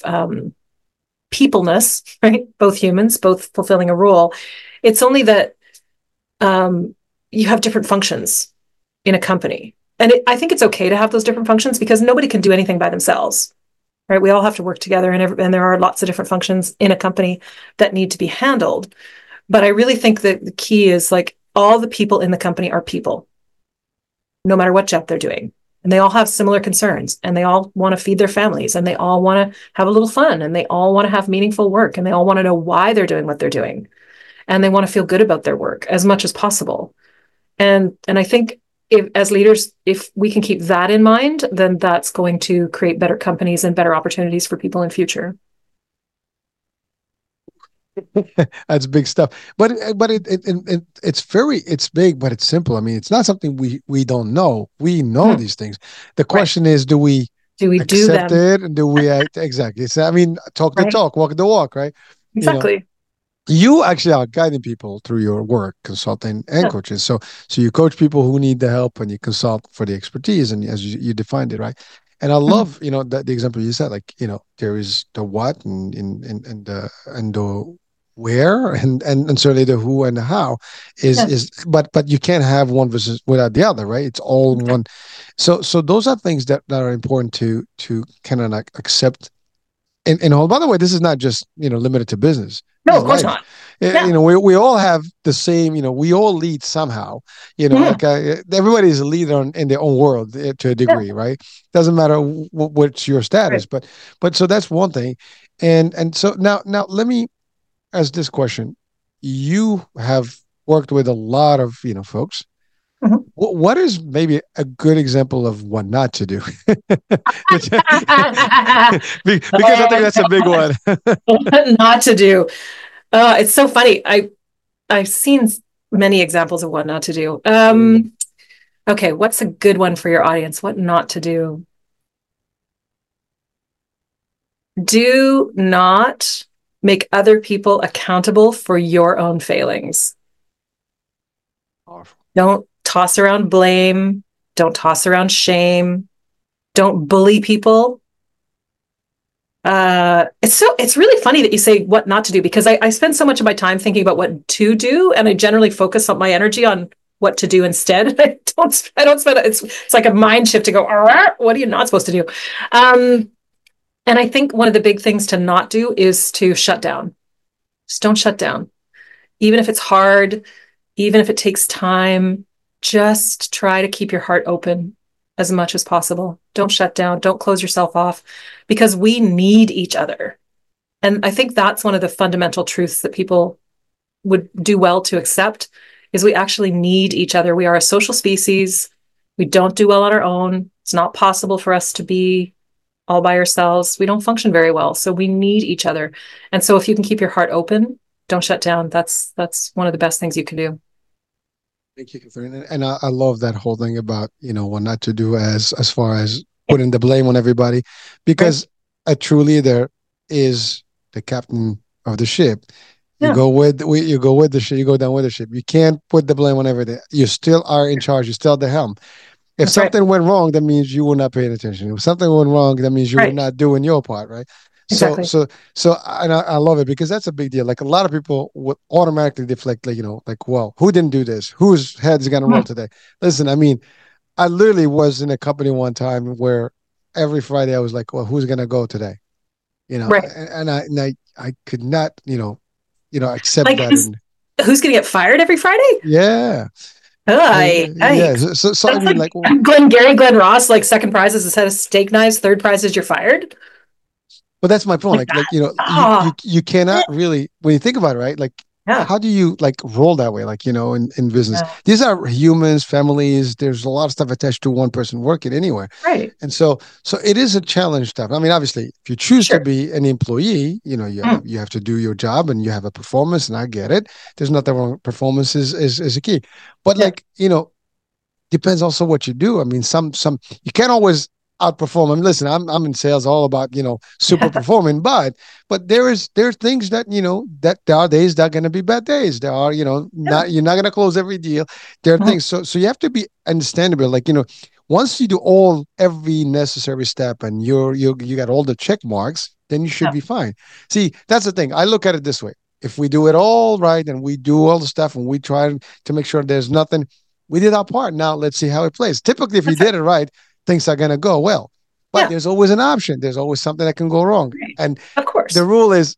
peopleness, right? Both humans, both fulfilling a role. It's only that um, you have different functions in a company. And I think it's okay to have those different functions because nobody can do anything by themselves, right? We all have to work together, and there are lots of different functions in a company that need to be handled. But I really think that the key is like all the people in the company are people, no matter what job they're doing. And they all have similar concerns and they all want to feed their families and they all want to have a little fun and they all want to have meaningful work and they all want to know why they're doing what they're doing. And they want to feel good about their work as much as possible. And I think as leaders, if we can keep that in mind, then that's going to create better companies and better opportunities for people in future. That's big stuff. But it's big, but it's simple. I mean, it's not something we don't know. We know Mm, these things. The right. question is, do we Do we do accept them? it and do we act exactly? So, I mean, talk the Right. talk, walk the walk, right? You know, Exactly. you actually are guiding people through your work, consulting and Yeah. coaching. So you coach people who need the help and you consult for the expertise and as you defined it, right? And I Mhm. love, that the example you said, like, there is the what and the where and certainly the who and the how is Yeah. is but you can't have one versus without the other, right? It's all in one. So those are things that are important to kind of like accept and all. By the way, this is not just limited to business. This No, is of course life. not. Yeah. We all have the same. We all lead somehow. Mhm. Like everybody is a leader in their own world to a Yeah. degree, right? Doesn't matter what's your status, Right. but so that's one thing. And so now let me ask this question. You have worked with a lot of folks. Mhm. What is maybe a good example of what not to do? Because I think that's a big one. Not to do. It's so funny. I've seen many examples of what not to do. Okay, what's a good one for your audience? What not to do? Do not make other people accountable for your own failings. Powerful. Don't toss around blame. Don't toss around shame. Don't bully people. It's really funny that you say what not to do because I spend so much of my time thinking about what to do, and I generally focus on my energy on what to do instead. I don't spend it's like a mind shift to go, what are you not supposed to do? Um, and I think one of the big things to not do is to shut down. Just don't shut down. Even if it's hard, even if it takes time, just try to keep your heart open as much as possible. Don't shut down. Don't close yourself off because we need each other. And I think that's one of the fundamental truths that people would do well to accept is we actually need each other. We are a social species. We don't do well on our own. It's not possible for us to be all by ourselves, we don't function very well. So we need each other. And so if you can keep your heart open, don't shut down. That's one of the best things you can do. Thank you, Catherine. And I love that whole thing about, what not to do as far as putting the blame on everybody, Right. because a true leader is the captain of the ship. Yeah. You go with the ship, you go down with the ship. You can't put the blame on everything. You still are in charge. You still at the helm. If That's right. something went wrong, that means you were not paying attention. If something went wrong, that means you were Right. not doing your part, right? So, Exactly. so, so, and I love it because that's a big deal. Like a lot of people would automatically deflect, like, well, who didn't do this? Whose head's gonna roll Mhm. today? Listen, I mean, I literally was in a company one time where every Friday I was like, well, who's gonna go today? Right. And I could not, accept Like that. And who's going to get fired every Friday? yeah, yeah. Yikes. So I That's mean, like like, well, Glenn Ross, like second prize is a set of steak knives, third prize is you're fired. but that's my point. Like Like, that. you cannot really, when you think about it, right? Like, Yeah. how do you like roll that way? Like, in business, Yeah. these are humans, families. There's a lot of stuff attached to one person working anywhere. Right. And so it is a challenge stuff. I mean, obviously, if you choose to Sure. be an employee, Mm. you have to do your job and you have a performance, and I get it. There's nothing wrong. Performance is a key. But Yeah. like, depends also what you do. I mean, some you can't always outperform. I mean, listen, I'm in sales, all about super performing, but there's things that that there are days that are going to be bad days. There are Yeah. not you're not going to close every deal. There are Mhm. things, so you have to be understandable. Like once you do every necessary step and you got all the check marks, then you should Yeah. be fine. See, that's the thing. I look at it this way. If we do it all right and we do all the stuff and we try to make sure there's nothing, we did our part. Now let's see how it plays. Typically, if you That's right. did it right, things are going to go well. But Yeah. there's always an option. There's always something that can go wrong. Right. And Of the course. rule is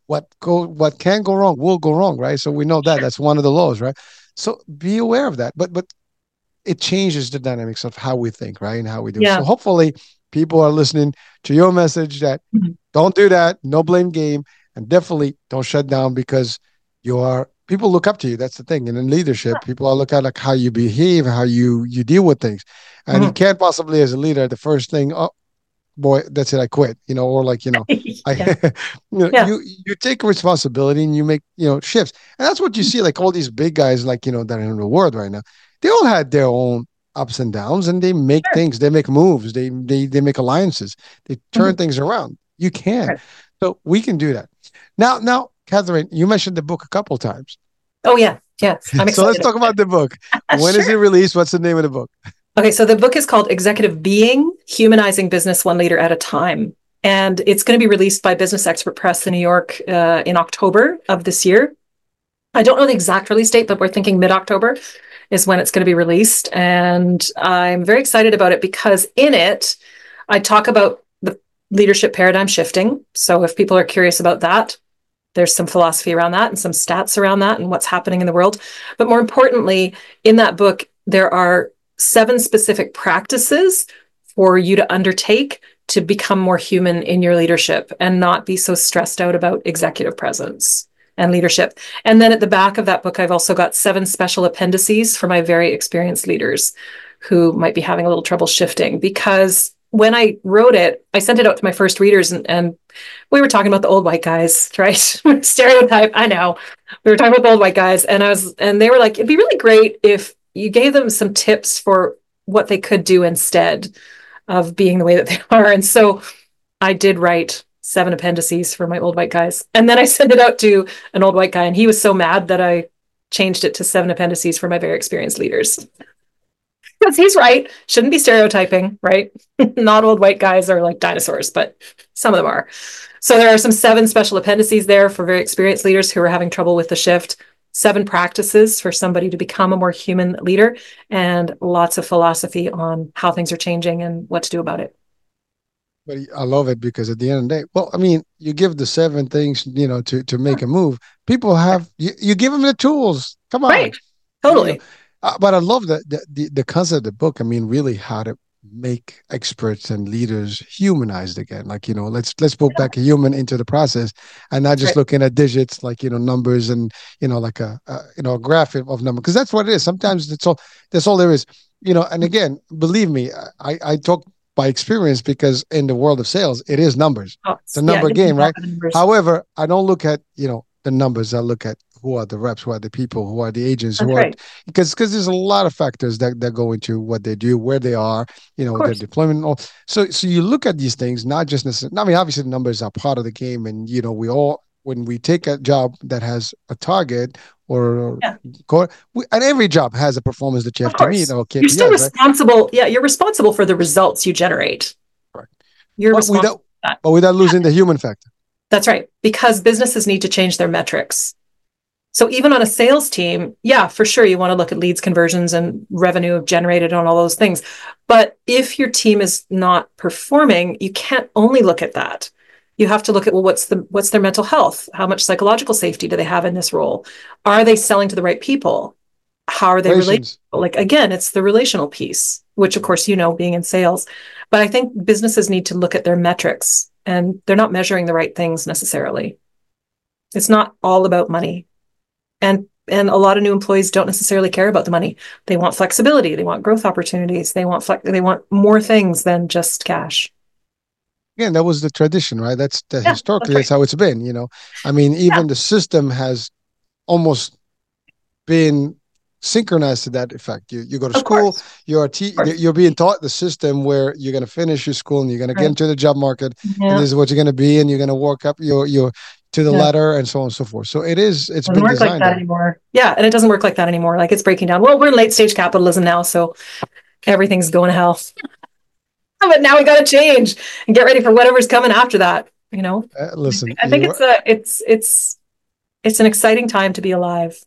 what can go wrong will go wrong, right? So we know that Sure. that's one of the laws, right? So be aware of that. But it changes the dynamics of how we think, right? And how we do. So Yeah. hopefully people are listening to your message that Mhm. don't do that, no blame game, and definitely don't shut down because people look up to you. That's the thing. And in leadership, people are look at like how you behave, how you deal with things. And you Mhm. can't possibly as a leader, the first thing, oh boy, that's it, I quit, or like, I Yeah. Yeah. you take responsibility and you make, shifts. And that's what you see, like all these big guys, like, that are in the world right now. They all had their own ups and downs and they make Sure. things, they make moves, they make alliances, they turn Mhm. things around. You can. Right. So we can do that. Now, Catherine, you mentioned the book a couple times. Oh yeah. Yeah. I'm So let's excited talk about about the book. it. When is Sure. it released? What's the name of the book? Okay, so the book is called Executive Being: Humanizing Business One Leader at a Time. And it's going to be released by Business Expert Press in New York in October of this year. I don't know the exact release date, but we're thinking mid-October is when it's going to be released. And I'm very excited about it because in it, I talk about the leadership paradigm shifting. So if people are curious about that, there's some philosophy around that and some stats around that and what's happening in the world. But more importantly, in that book, there are 7 specific practices for you to undertake to become more human in your leadership and not be so stressed out about executive presence and leadership. And then at the back of that book, I've also got 7 special appendices for my very experienced leaders who might be having a little trouble shifting. Because when I wrote it, I sent it out to my first readers, and we were talking about the old white guys, right? Stereotype, I know. We were talking about the old white guys, and they were like, it'd be really great if you gave them some tips for what they could do instead of being the way that they are. And so I did write 7 appendices for my old white guys. And then I sent it out to an old white guy, and he was so mad that I changed it to 7 appendices for my very experienced leaders. Because he's right. Shouldn't be stereotyping, right? Not old white guys are like dinosaurs, but some of them are. So there are some 7 special appendices there for very experienced leaders who are having trouble with the shift, 7 practices for somebody to become a more human leader, and lots of philosophy on how things are changing and what to do about it. But I love it because at the end of the day, well, I mean, you give the 7 things, to make a move. People you give them the tools. Come on, Right. you, you know. Totally. But I love the concept of the book. I mean, really, how to make experts and leaders humanized again. Like let's put Yeah, back a human into the process, and not that's just right. looking at digits like numbers and like a graph of number, because that's what it is. Sometimes that's all there is. And again, believe me, I talk by experience, because in the world of sales, it is numbers. Oh, It's a yeah, number it doesn't game, right? matter the numbers. However, I don't look at, the numbers. I look at who are the reps, who are the people, who are the agents, That's who are, right. because there's a lot of factors that go into what they do, where they are, Of their course. deployment. So you look at these things, not just necessarily. I mean, obviously the numbers are part of the game, and we all, when we take a job that has a target or Yeah, and every job has a performance that you of have to meet, course. or You're still KPIs, right? responsible. Yeah, you're responsible for the results you generate. Correct. You're But responsible without for that. but without losing the human factor. That's right. Because businesses need to change their metrics. So even on a sales team, yeah, for sure, you want to look at leads, conversions, and revenue generated on all those things. But if your team is not performing, you can't only look at that. You have to look at, well, what's their mental health? How much psychological safety do they have in this role? Are they selling to the right people? How are they related? Relations. Like again, it's the relational piece, which of course being in sales. But I think businesses need to look at their metrics, and they're not measuring the right things necessarily. It's not all about money. And a lot of new employees don't necessarily care about the money. They want flexibility, they want growth opportunities, they want more things than just cash. Again, that was the tradition, right? That's that Yeah, that's historically, that's right. how it's been. I mean, Yeah, even the system has almost been synchronized to that effect. You go to of school, course. Of course. you're being taught the system where you're going to finish your school and you're going to get Right. into the job market, and Yeah. this is what you're going to be, and you're going to work up your to the Yeah. ladder, and so on and so forth. So it's Doesn't been work like designed that that way. anymore. Yeah, and it doesn't work like that anymore. Like it's breaking down. Well, we're in late stage capitalism now, so everything's going to hell. But now we got to change and get ready for whatever's coming after that. Listen, I think it's an exciting time to be alive,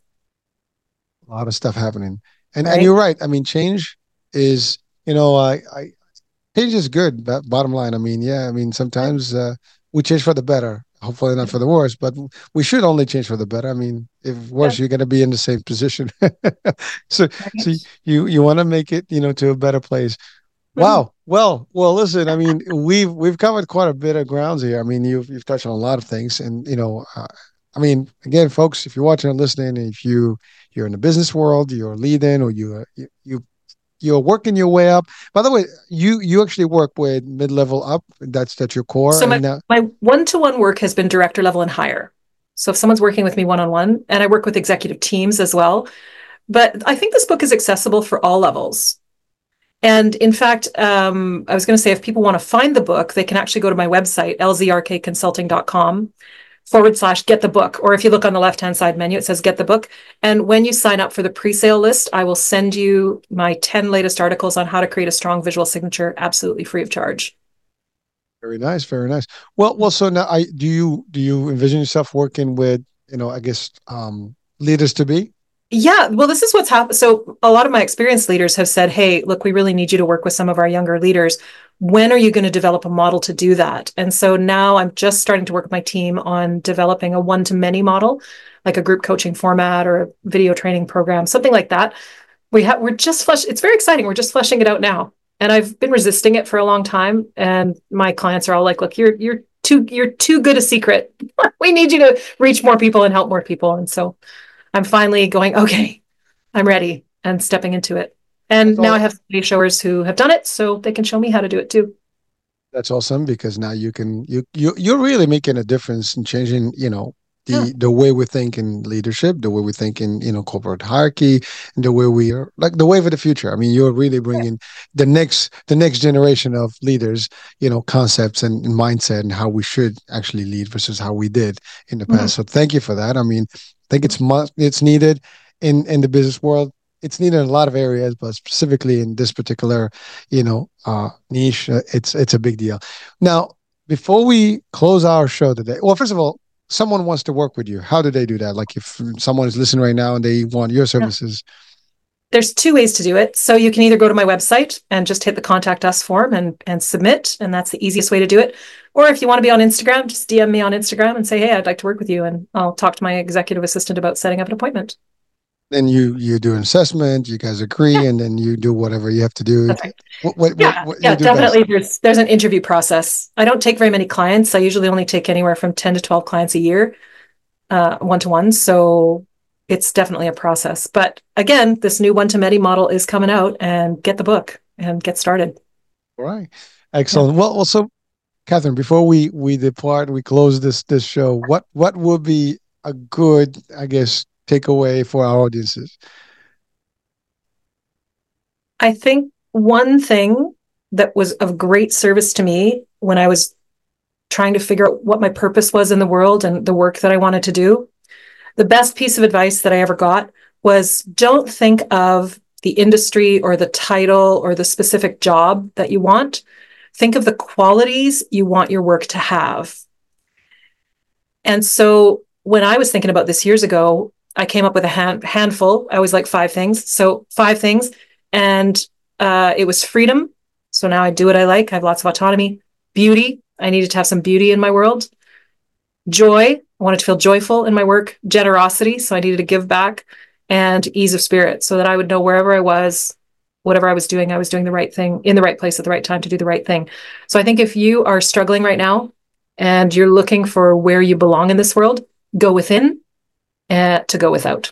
a lot of stuff happening, and right? you're right. I mean, change is, I change is good. Bottom line, I mean, yeah, I mean, sometimes we change for the better. Hopefully not for the worse, but we should only change for the better. I mean, if Yeah, worse, you're going to be in the same position. so, so right. you want to make it, to a better place. Mhm. Wow. Well. Listen, I mean, we've covered quite a bit of grounds here. I mean, you've touched on a lot of things, and I mean, again, folks, if you're watching and listening, if you're in the business world, you're leading, or you're working your way up. By the way, you actually work with mid level up. That's your core, So my and my one-to-one work has been director level and higher. So if someone's working with me one-on-one, and I work with executive teams as well, but I think this book is accessible for all levels. And in fact, I was going to say, if people want to find the book, they can actually go to my website, lzrkconsulting.com/, get the book. Or if you look on the left-hand side menu, it says get the book. And when you sign up for the pre-sale list, I will send you my 10 latest articles on how to create a strong visual signature absolutely free of charge. very nice, very nice. Well. So now, I do you envision yourself working with, I guess, leaders to be? Yeah, well, this is what's happened. So, a lot of my experienced leaders have said, hey, look, we really need you to work with some of our younger leaders. When are you going to develop a model to do that? And so now I'm just starting to work with my team on developing a one to many model, like a group coaching format or a video training program, something like that. We're just it's very exciting. We're just fleshing it out now. And I've been resisting it for a long time. And my clients are all like, look, you're too good a secret. We need you to reach more people and help more people. And so I'm finally going, okay, I'm ready and stepping into it. That's And now I all. have study showers who have done it, so they can show me how to do it too. That's awesome, because now you're really making a difference in changing, Yeah. the way we think in leadership, the way we think in, corporate hierarchy, and the way we are, like, the way for the future. I mean, you're really bringing the next generation of leaders, concepts and mindset, and how we should actually lead versus how we did in the Mhm. past. So thank you for that. I mean, I think it's needed in the business world. It's needed in a lot of areas, but specifically in this particular, niche, it's a big deal. Now, before we close our show today, well, first of all, someone wants to work with you. How do they do that? Like, if someone is listening right now and they want your Yeah. services. There's two ways to do it. So you can either go to my website and just hit the contact us form and submit, and that's the easiest way to do it. Or if you want to be on Instagram, just DM me on Instagram and say, hey, I'd like to work with you, and I'll talk to my executive assistant about setting up an appointment. Then you do an assessment, you guys agree, Yeah, and then you do whatever you have to do. that's right. What you Yeah, do best. definitely. There's an interview process. I don't take very many clients. I usually only take anywhere from 10 to 12 clients a year, one to one. So it's definitely a process. But again, this new one to many model is coming out, and get the book and get started. All right. Yeah. Excellent. Well, also, Catherine, before we depart, we close this show. What would be a good, I guess, takeaway for our audiences? I think one thing that was of great service to me when I was trying to figure out what my purpose was in the world and the work that I wanted to do, the best piece of advice that I ever got was don't think of the industry or the title or the specific job that you want. Think of the qualities you want your work to have. And so when I was thinking about this years ago, I came up with a handful. I always like five things. So five things. And it was freedom. So now I do what I like. I have lots of autonomy. Beauty. I needed to have some beauty in my world. Joy. I wanted to feel joyful in my work. Generosity. So I needed to give back. And ease of spirit so that I would know wherever I was, whatever I was doing the right thing in the right place at the right time to do the right thing. So I think if you are struggling right now and you're looking for where you belong in this world, go within to go without.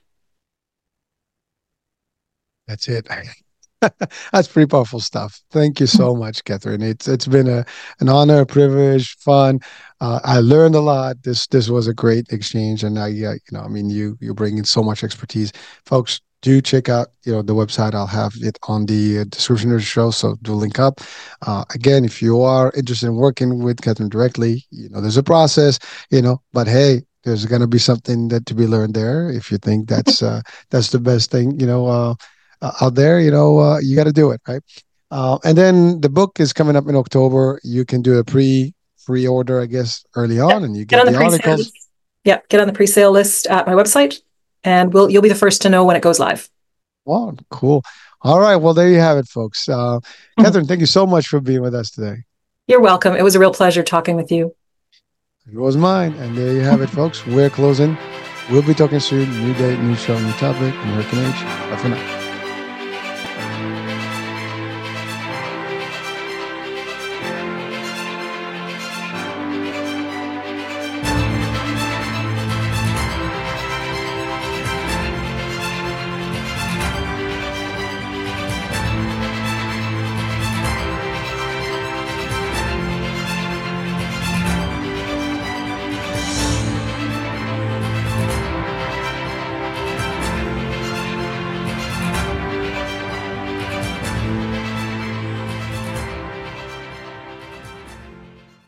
That's it. That's pretty powerful stuff. Thank you so much, Catherine. It's been an honor, a privilege, fun. I learned a lot. This was a great exchange, and I mean, you're bringing so much expertise, folks. Do check out the website. I'll have it on the description of the show, so do link up. Again, if you are interested in working with Catherine directly, there's a process, but hey. There's going to be something that to be learned there. If you think that's the best thing, out there, you got to do it, right? And then the book is coming up in October. You can do a pre-order, I guess, early on, and you get the articles. Yeah, get on the pre-sale list at my website, and you'll be the first to know when it goes live. Wow, cool. All right, well, there you have it, folks. Catherine, thank you so much for being with us today. You're welcome. It was a real pleasure talking with you. It was mine, and there you have it, folks. We're closing. We'll be talking soon. New day, new show, new topic. I'm Hurricane H. Bye for now.